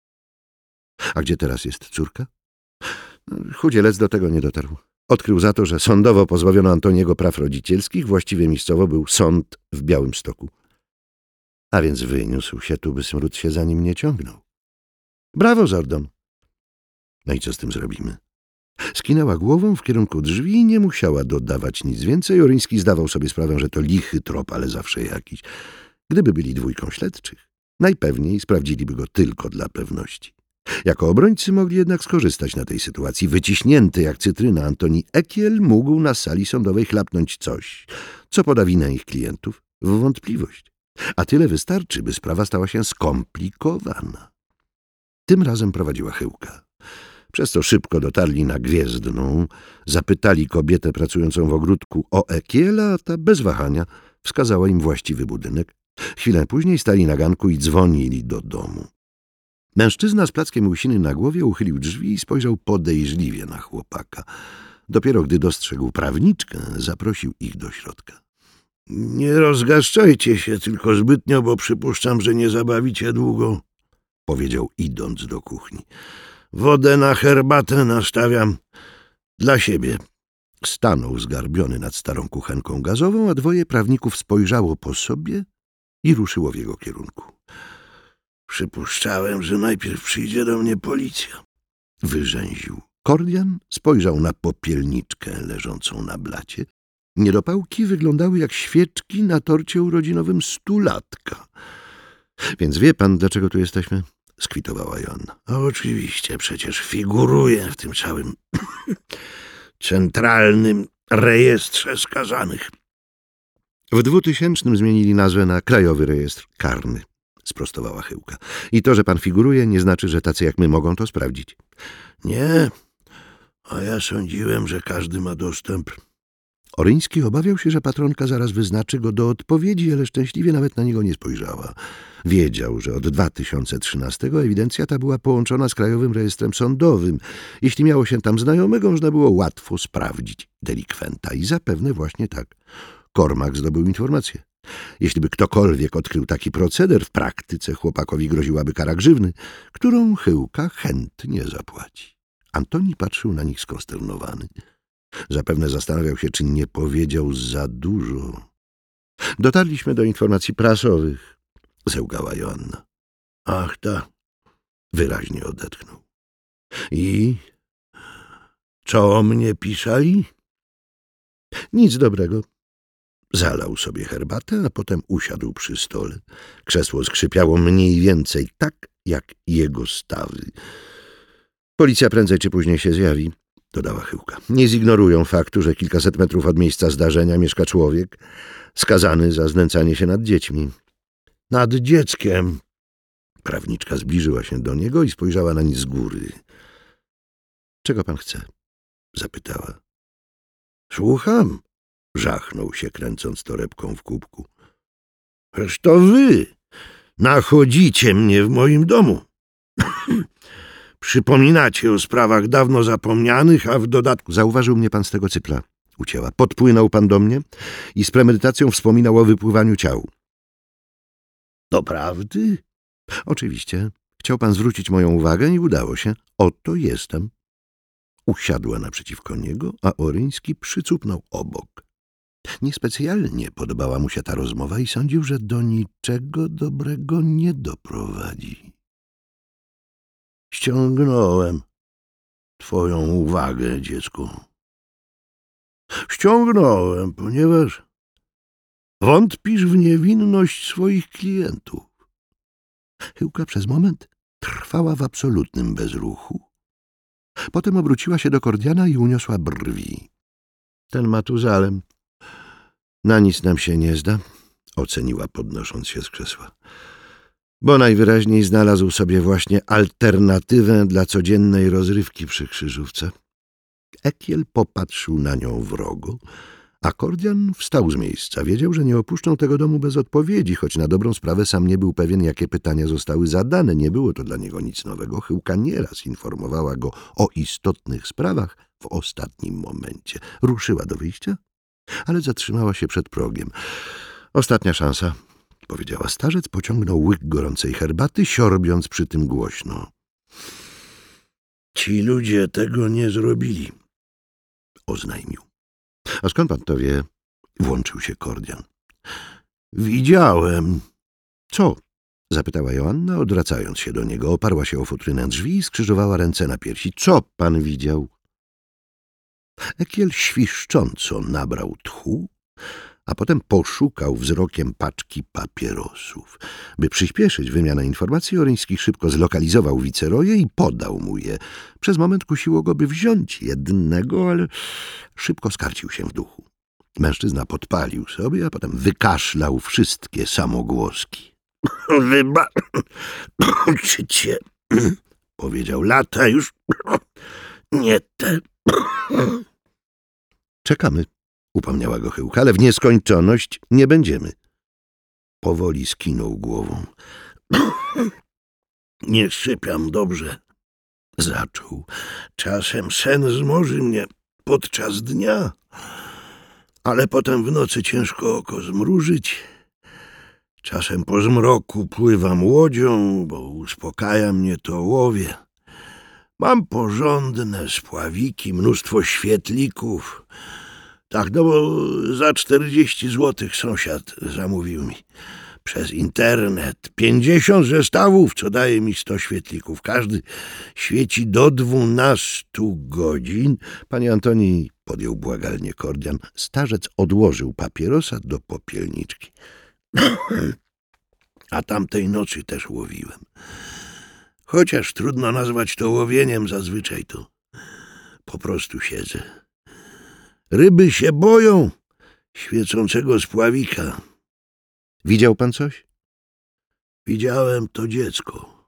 A gdzie teraz jest córka? Chudzielec do tego nie dotarł. Odkrył za to, że sądowo pozbawiono Antoniego praw rodzicielskich, właściwie miejscowo był sąd w Białymstoku. A więc wyniósł się tu, by smród się za nim nie ciągnął. Brawo, Zordon. No i co z tym zrobimy? Skinęła głową w kierunku drzwi i nie musiała dodawać nic więcej. Oryński zdawał sobie sprawę, że to lichy trop, ale zawsze jakiś. Gdyby byli 2 śledczych, najpewniej sprawdziliby go tylko dla pewności. Jako obrońcy mogli jednak skorzystać na tej sytuacji. Wyciśnięty jak cytryna Antoni Ekiel mógł na sali sądowej chlapnąć coś, co poda winę ich klientów w wątpliwość. A tyle wystarczy, by sprawa stała się skomplikowana. Tym razem prowadziła Chyłka. Przez to szybko dotarli na Gwiezdną, zapytali kobietę pracującą w ogródku o Ekiela, a ta bez wahania wskazała im właściwy budynek. Chwilę później stali na ganku i dzwonili do domu. Mężczyzna z plackiem łysiny na głowie uchylił drzwi i spojrzał podejrzliwie na chłopaka. Dopiero gdy dostrzegł prawniczkę, zaprosił ich do środka. Nie rozgaszczajcie się tylko zbytnio, bo przypuszczam, że nie zabawicie długo, powiedział idąc do kuchni. Wodę na herbatę nastawiam dla siebie. Stanął zgarbiony nad starą kuchenką gazową, a 2 prawników spojrzało po sobie i ruszyło w jego kierunku. Przypuszczałem, że najpierw przyjdzie do mnie policja. Wyrzęził. Kordian spojrzał na popielniczkę leżącą na blacie. Niedopałki wyglądały jak świeczki na torcie urodzinowym 100-latka. Więc wie pan, dlaczego tu jesteśmy? Skwitowała Joanna. Oczywiście, przecież figuruję w tym całym centralnym rejestrze skazanych. W 2000 zmienili nazwę na Krajowy Rejestr Karny, sprostowała Chyłka. I to, że pan figuruje, nie znaczy, że tacy jak my mogą to sprawdzić. Nie, a ja sądziłem, że każdy ma dostęp. Oryński obawiał się, że patronka zaraz wyznaczy go do odpowiedzi, ale szczęśliwie nawet na niego nie spojrzała. Wiedział, że od 2013 ewidencja ta była połączona z Krajowym Rejestrem Sądowym. Jeśli miało się tam znajomego, można było łatwo sprawdzić delikwenta. I zapewne właśnie tak. Kormak zdobył informację. Jeśli by ktokolwiek odkrył taki proceder, w praktyce chłopakowi groziłaby kara grzywny, którą Chyłka chętnie zapłaci. Antoni patrzył na nich skonsternowany. Zapewne zastanawiał się, czy nie powiedział za dużo. Dotarliśmy do informacji prasowych, zełgała Joanna. Ach, ta, wyraźnie odetchnął. I co o mnie pisali? Nic dobrego. Zalał sobie herbatę, a potem usiadł przy stole. Krzesło skrzypiało mniej więcej tak, jak jego stawy. Policja prędzej czy później się zjawi, dodała Chyłka. Nie zignorują faktu, że kilkaset metrów od miejsca zdarzenia mieszka człowiek skazany za znęcanie się nad dziećmi. Nad dzieckiem. Prawniczka zbliżyła się do niego i spojrzała nań z góry. Czego pan chce? Zapytała. Słucham. Żachnął się, kręcąc torebką w kubku. Przecież to wy nachodzicie mnie w moim domu. Przypominacie o sprawach dawno zapomnianych, a w dodatku... Zauważył mnie pan z tego cypla, ucięła. Podpłynął pan do mnie i z premedytacją wspominał o wypływaniu ciał. Doprawdy? Oczywiście. Chciał pan zwrócić moją uwagę i udało się. Oto jestem. Usiadła naprzeciwko niego, a Oryński przycupnął obok. Niespecjalnie podobała mu się ta rozmowa i sądził, że do niczego dobrego nie doprowadzi. Ściągnąłem twoją uwagę, dziecku. Ściągnąłem, ponieważ wątpisz w niewinność swoich klientów. Chyłka przez moment trwała w absolutnym bezruchu. Potem obróciła się do Kordiana i uniosła brwi. Ten Matuzalem na nic nam się nie zda, oceniła, podnosząc się z krzesła. Bo najwyraźniej znalazł sobie właśnie alternatywę dla codziennej rozrywki przy krzyżówce. Ekiel popatrzył na nią wrogo, a Kordian wstał z miejsca. Wiedział, że nie opuszczą tego domu bez odpowiedzi, choć na dobrą sprawę sam nie był pewien, jakie pytania zostały zadane. Nie było to dla niego nic nowego. Chyłka nieraz informowała go o istotnych sprawach w ostatnim momencie. Ruszyła do wyjścia, ale zatrzymała się przed progiem. Ostatnia szansa, powiedziała. Starzec pociągnął łyk gorącej herbaty, siorbiąc przy tym głośno. Ci ludzie tego nie zrobili, oznajmił. A skąd pan to wie? Włączył się Kordian. Widziałem. Co? Zapytała Joanna, odwracając się do niego. Oparła się o futrynę drzwi i skrzyżowała ręce na piersi. Co pan widział? Ekiel świszcząco nabrał tchu, a potem poszukał wzrokiem paczki papierosów. By przyspieszyć wymianę informacji, Oryński szybko zlokalizował wiceroje i podał mu je. Przez moment kusiło go, by wziąć jednego, ale szybko skarcił się w duchu. Mężczyzna podpalił sobie, a potem wykaszlał wszystkie samogłoski. Wybaczycie, powiedział, lata już nie te. Czekamy, upomniała go Chyłka, ale w nieskończoność nie będziemy. Powoli skinął głową. Nie sypiam dobrze, zaczął. Czasem sen zmoży mnie podczas dnia, ale potem w nocy ciężko oko zmrużyć. Czasem po zmroku pływam łodzią, bo uspokaja mnie to łowie. Mam porządne spławiki, mnóstwo świetlików. Tak, no bo za 40 złotych sąsiad zamówił mi przez internet 50 zestawów, co daje mi 100 świetlików. Każdy świeci do 12 godzin. Panie Antoni, podjął błagalnie Kordian, starzec odłożył papierosa do popielniczki. A tamtej nocy też łowiłem. Chociaż trudno nazwać to łowieniem, zazwyczaj to po prostu siedzę. Ryby się boją świecącego spławika. Widział pan coś? Widziałem to dziecko.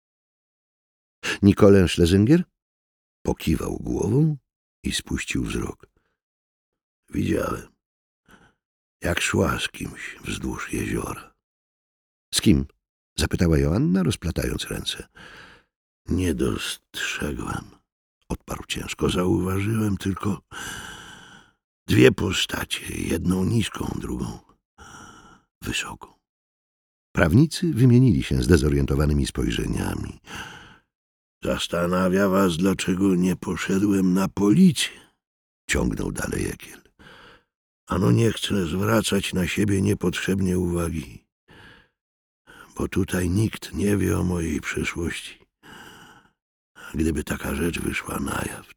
Nikolę Schlesinger? Pokiwał głową i spuścił wzrok. Widziałem, jak szła z kimś wzdłuż jeziora. Z kim? Zapytała Joanna, rozplatając ręce. Nie dostrzegłem, odparł ciężko. Zauważyłem tylko dwie postacie, jedną niską, drugą wysoką. Prawnicy wymienili się zdezorientowanymi spojrzeniami. Zastanawia was, dlaczego nie poszedłem na policję, ciągnął dalej Ekiel. Ano nie chcę zwracać na siebie niepotrzebnie uwagi, bo tutaj nikt nie wie o mojej przeszłości. Gdyby taka rzecz wyszła na jaw,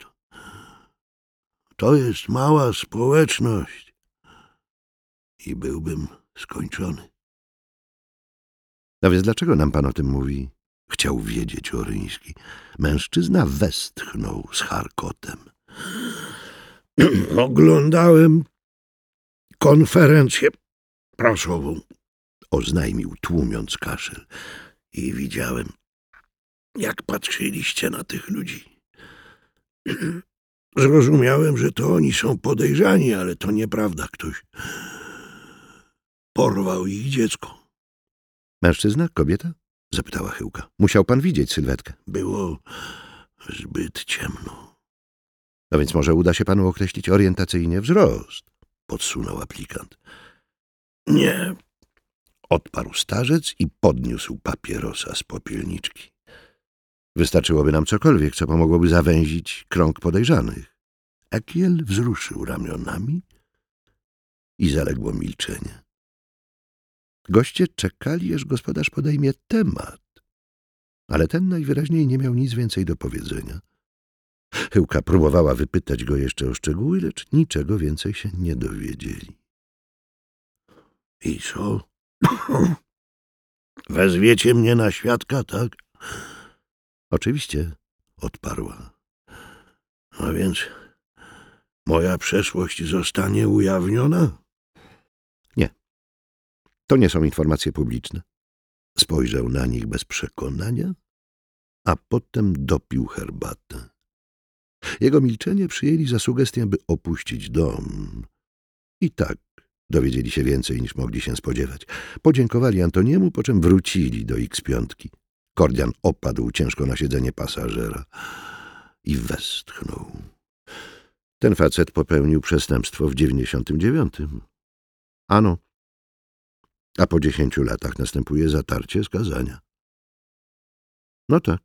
to jest mała społeczność i byłbym skończony. A więc dlaczego nam pan o tym mówi? Chciał wiedzieć Oryński. Mężczyzna westchnął z charkotem. Oglądałem konferencję prasową, oznajmił, tłumiąc kaszel. I widziałem, jak patrzyliście na tych ludzi. Zrozumiałem, że to oni są podejrzani, ale to nieprawda. Ktoś porwał ich dziecko. Mężczyzna? Kobieta? Zapytała Chyłka. Musiał pan widzieć sylwetkę. Było zbyt ciemno. No więc może uda się panu określić orientacyjnie wzrost, podsunął aplikant. Nie, odparł starzec i podniósł papierosa z popielniczki. Wystarczyłoby nam cokolwiek, co pomogłoby zawęzić krąg podejrzanych. Ekiel wzruszył ramionami i zaległo milczenie. Goście czekali, aż gospodarz podejmie temat, ale ten najwyraźniej nie miał nic więcej do powiedzenia. Chyłka próbowała wypytać go jeszcze o szczegóły, lecz niczego więcej się nie dowiedzieli. I co? Wezwiecie mnie na świadka, tak? Oczywiście, odparła. A więc moja przeszłość zostanie ujawniona? Nie. To nie są informacje publiczne. Spojrzał na nich bez przekonania, a potem dopił herbatę. Jego milczenie przyjęli za sugestię, by opuścić dom. I tak dowiedzieli się więcej, niż mogli się spodziewać. Podziękowali Antoniemu, po czym wrócili do X5. Kordian opadł ciężko na siedzenie pasażera i westchnął. Ten facet popełnił przestępstwo w 99. Ano, a po 10 latach następuje zatarcie skazania. No tak.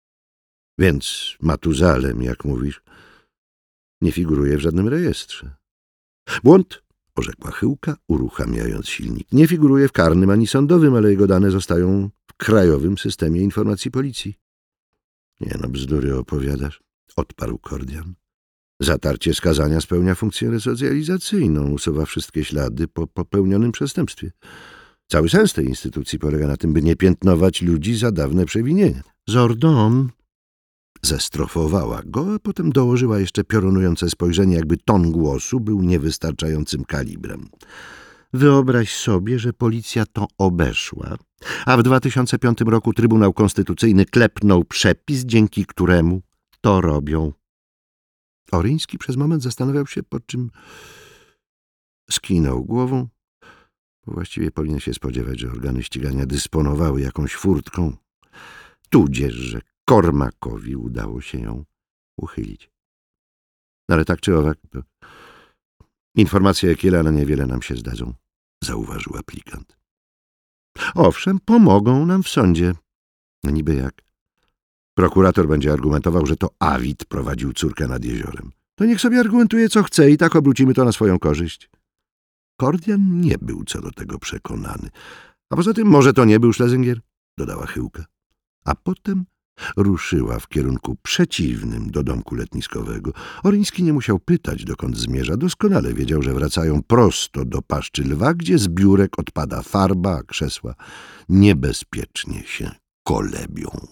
Więc Matuzalem, jak mówisz, nie figuruje w żadnym rejestrze. Błąd, orzekła Chyłka, uruchamiając silnik. Nie figuruje w karnym ani sądowym, ale jego dane zostają w krajowym systemie informacji policji. Nie no, bzdury opowiadasz, odparł Kordian. Zatarcie skazania spełnia funkcję resocjalizacyjną, usuwa wszystkie ślady po popełnionym przestępstwie. Cały sens tej instytucji polega na tym, by nie piętnować ludzi za dawne przewinienia. Zordon zestrofowała go, a potem dołożyła jeszcze piorunujące spojrzenie, jakby ton głosu był niewystarczającym kalibrem. Wyobraź sobie, że policja to obeszła, a w 2005 roku Trybunał Konstytucyjny klepnął przepis, dzięki któremu to robią. Oryński przez moment zastanawiał się, po czym skinął głową. Właściwie powinien się spodziewać, że organy ścigania dysponowały jakąś furtką, tudzież, że Kormakowi udało się ją uchylić. Ale tak czy owak, to informacje Ekiela na niewiele nam się zdadzą, zauważył aplikant. Owszem, pomogą nam w sądzie. No niby jak? Prokurator będzie argumentował, że to Awit prowadził córkę nad jeziorem. To niech sobie argumentuje, co chce i tak obrócimy to na swoją korzyść. Kordian nie był co do tego przekonany. A poza tym może to nie był Schlesinger, dodała Chyłka. A potem ruszyła w kierunku przeciwnym do domku letniskowego. Oryński nie musiał pytać, dokąd zmierza. Doskonale wiedział, że wracają prosto do paszczy lwa, gdzie z biurek odpada farba, a krzesła niebezpiecznie się kolebią.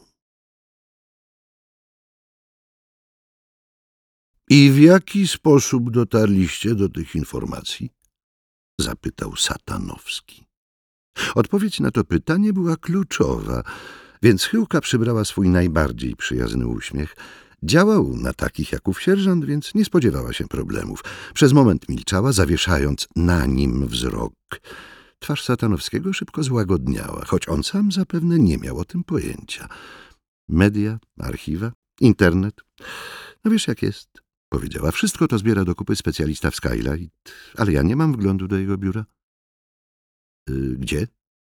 I w jaki sposób dotarliście do tych informacji? Zapytał Satanowski. Odpowiedź na to pytanie była kluczowa, więc Chyłka przybrała swój najbardziej przyjazny uśmiech. Działał na takich jak ów sierżant, więc nie spodziewała się problemów. Przez moment milczała, zawieszając na nim wzrok. Twarz Satanowskiego szybko złagodniała, choć on sam zapewne nie miał o tym pojęcia. Media, archiwa, internet. No wiesz jak jest, powiedziała. Wszystko to zbiera do kupy specjalista w Skylight, ale ja nie mam wglądu do jego biura. Gdzie?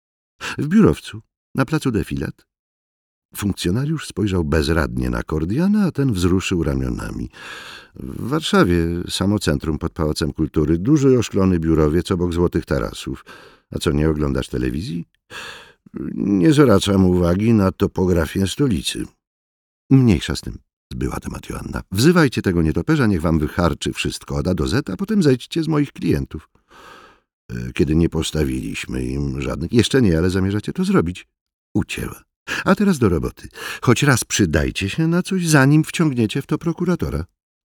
W biurowcu, na placu Defilat. Funkcjonariusz spojrzał bezradnie na Kordiana, a ten wzruszył ramionami. W Warszawie, samo centrum pod Pałacem Kultury, duży oszklony biurowiec obok złotych tarasów. A co, nie oglądasz telewizji? Nie zwracam uwagi na topografię stolicy. Mniejsza z tym, zbyła temat Joanna. Wzywajcie tego nietoperza, niech wam wycharczy wszystko od A do Z, a potem zejdźcie z moich klientów. Kiedy nie postawiliśmy im żadnych... Jeszcze nie, ale zamierzacie to zrobić. Ucięła. A teraz do roboty. Choć raz przydajcie się na coś, zanim wciągniecie w to prokuratora.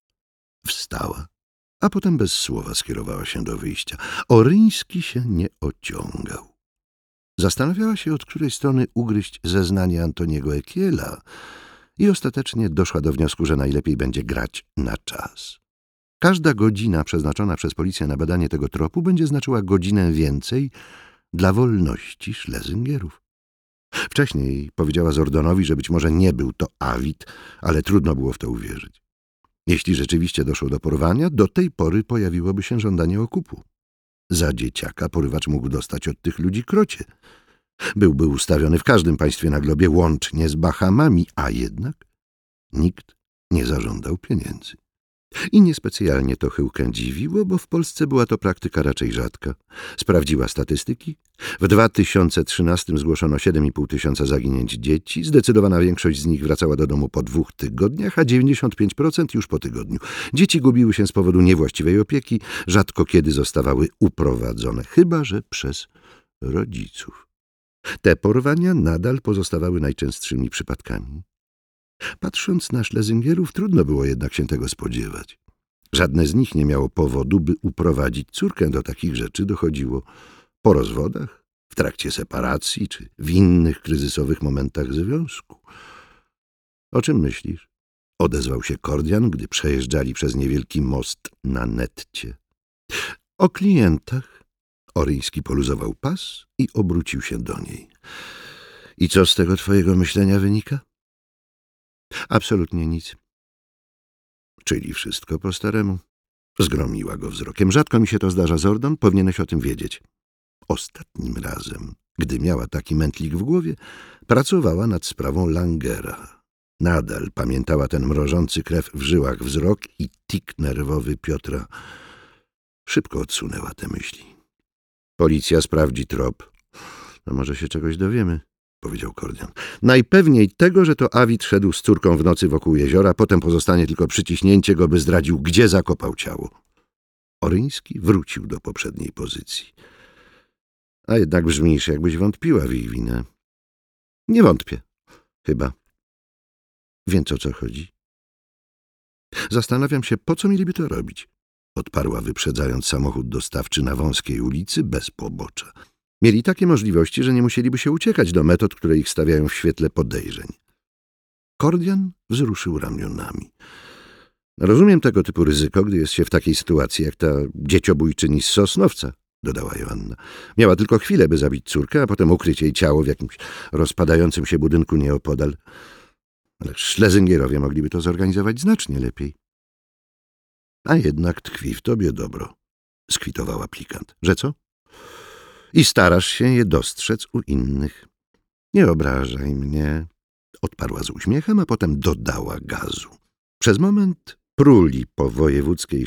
Wstała, a potem bez słowa skierowała się do wyjścia. Oryński się nie ociągał. Zastanawiała się, od której strony ugryźć zeznanie Antoniego Ekiela i ostatecznie doszła do wniosku, że najlepiej będzie grać na czas. Każda godzina przeznaczona przez policję na badanie tego tropu będzie znaczyła godzinę więcej dla wolności Schlesingerów. Wcześniej powiedziała Zordonowi, że być może nie był to Awit, ale trudno było w to uwierzyć. Jeśli rzeczywiście doszło do porwania, do tej pory pojawiłoby się żądanie okupu. Za dzieciaka porywacz mógł dostać od tych ludzi krocie. Byłby ustawiony w każdym państwie na globie, łącznie z Bahamami, a jednak nikt nie zażądał pieniędzy. I niespecjalnie to Chyłkę dziwiło, bo w Polsce była to praktyka raczej rzadka. Sprawdziła statystyki. W 2013 zgłoszono 7,5 tysiąca zaginięć dzieci. Zdecydowana większość z nich wracała do domu po 2 tygodniach, a 95% już po tygodniu. Dzieci gubiły się z powodu niewłaściwej opieki, rzadko kiedy zostawały uprowadzone, chyba że przez rodziców. Te porwania nadal pozostawały najczęstszymi przypadkami. Patrząc na Schlesingerów, trudno było jednak się tego spodziewać. Żadne z nich nie miało powodu, by uprowadzić córkę. Do takich rzeczy dochodziło po rozwodach, w trakcie separacji czy w innych kryzysowych momentach związku. O czym myślisz? odezwał się Kordian, gdy przejeżdżali przez niewielki most na Netcie. O klientach. Oryński poluzował pas i obrócił się do niej. I co z tego twojego myślenia wynika? Absolutnie nic. Czyli wszystko po staremu. Zgromiła go wzrokiem. Rzadko mi się to zdarza, Zordon, powinieneś o tym wiedzieć. Ostatnim razem, gdy miała taki mętlik w głowie, pracowała nad sprawą Langera. Nadal pamiętała ten mrożący krew w żyłach wzrok i tik nerwowy Piotra. Szybko odsunęła te myśli. Policja sprawdzi trop. No może się czegoś dowiemy, powiedział Kordian. Najpewniej tego, że to Awid szedł z córką w nocy wokół jeziora, potem pozostanie tylko przyciśnięcie go, by zdradził, gdzie zakopał ciało. Oryński wrócił do poprzedniej pozycji. A jednak brzmisz, jakbyś wątpiła w ich winę. Nie wątpię. Chyba. Więc o co chodzi? Zastanawiam się, po co mieliby to robić, odparła, wyprzedzając samochód dostawczy na wąskiej ulicy bez pobocza. Mieli takie możliwości, że nie musieliby się uciekać do metod, które ich stawiają w świetle podejrzeń. Kordian wzruszył ramionami. Rozumiem tego typu ryzyko, gdy jest się w takiej sytuacji, jak ta dzieciobójczyni z Sosnowca, dodała Joanna. Miała tylko chwilę, by zabić córkę, a potem ukryć jej ciało w jakimś rozpadającym się budynku nieopodal. Ale Schlesingierowie mogliby to zorganizować znacznie lepiej. A jednak tkwi w tobie dobro, skwitował aplikant. Że co? I starasz się je dostrzec u innych. Nie obrażaj mnie, odparła z uśmiechem, a potem dodała gazu. Przez moment pruli po wojewódzkiej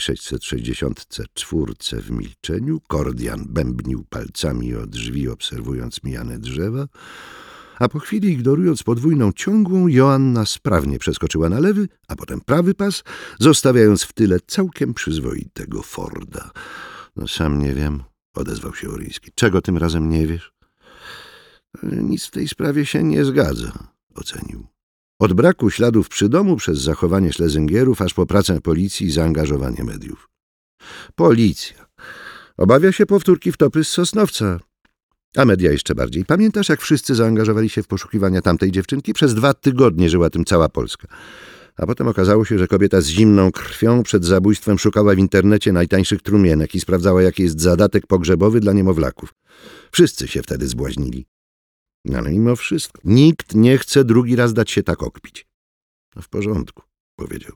664 w milczeniu. Kordian bębnił palcami o drzwi, obserwując mijane drzewa, a po chwili, ignorując podwójną ciągłą, Joanna sprawnie przeskoczyła na lewy, a potem prawy pas, zostawiając w tyle całkiem przyzwoitego Forda. No sam nie wiem, odezwał się Oryński. Czego tym razem nie wiesz? Nic w tej sprawie się nie zgadza, ocenił. Od braku śladów przy domu, przez zachowanie Schlesingierów, aż po pracę policji i zaangażowanie mediów. Policja obawia się powtórki wtopy z Sosnowca, a media jeszcze bardziej. Pamiętasz, jak wszyscy zaangażowali się w poszukiwania tamtej dziewczynki? Przez 2 tygodnie żyła tym cała Polska. A potem okazało się, że kobieta z zimną krwią przed zabójstwem szukała w internecie najtańszych trumienek i sprawdzała, jaki jest zadatek pogrzebowy dla niemowlaków. Wszyscy się wtedy zbłaźnili. Ale mimo wszystko nikt nie chce drugi raz dać się tak okpić. No w porządku, powiedział.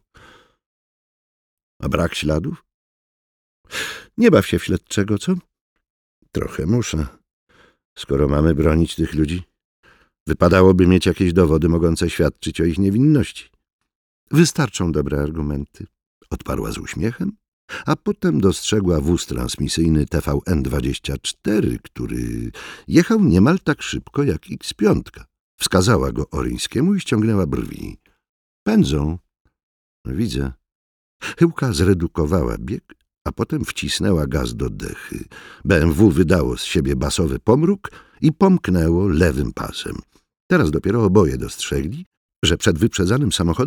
A brak śladów? Nie baw się w śledczego, co? Trochę muszę. Skoro mamy bronić tych ludzi, wypadałoby mieć jakieś dowody mogące świadczyć o ich niewinności. Wystarczą dobre argumenty, odparła z uśmiechem, a potem dostrzegła wóz transmisyjny TVN-24, który jechał niemal tak szybko jak X5. Wskazała go Oryńskiemu i ściągnęła brwi. Pędzą. Widzę. Chyłka zredukowała bieg, a potem wcisnęła gaz do dechy. BMW wydało z siebie basowy pomruk i pomknęło lewym pasem. Teraz dopiero oboje dostrzegli, że przed wyprzedzanym samochodem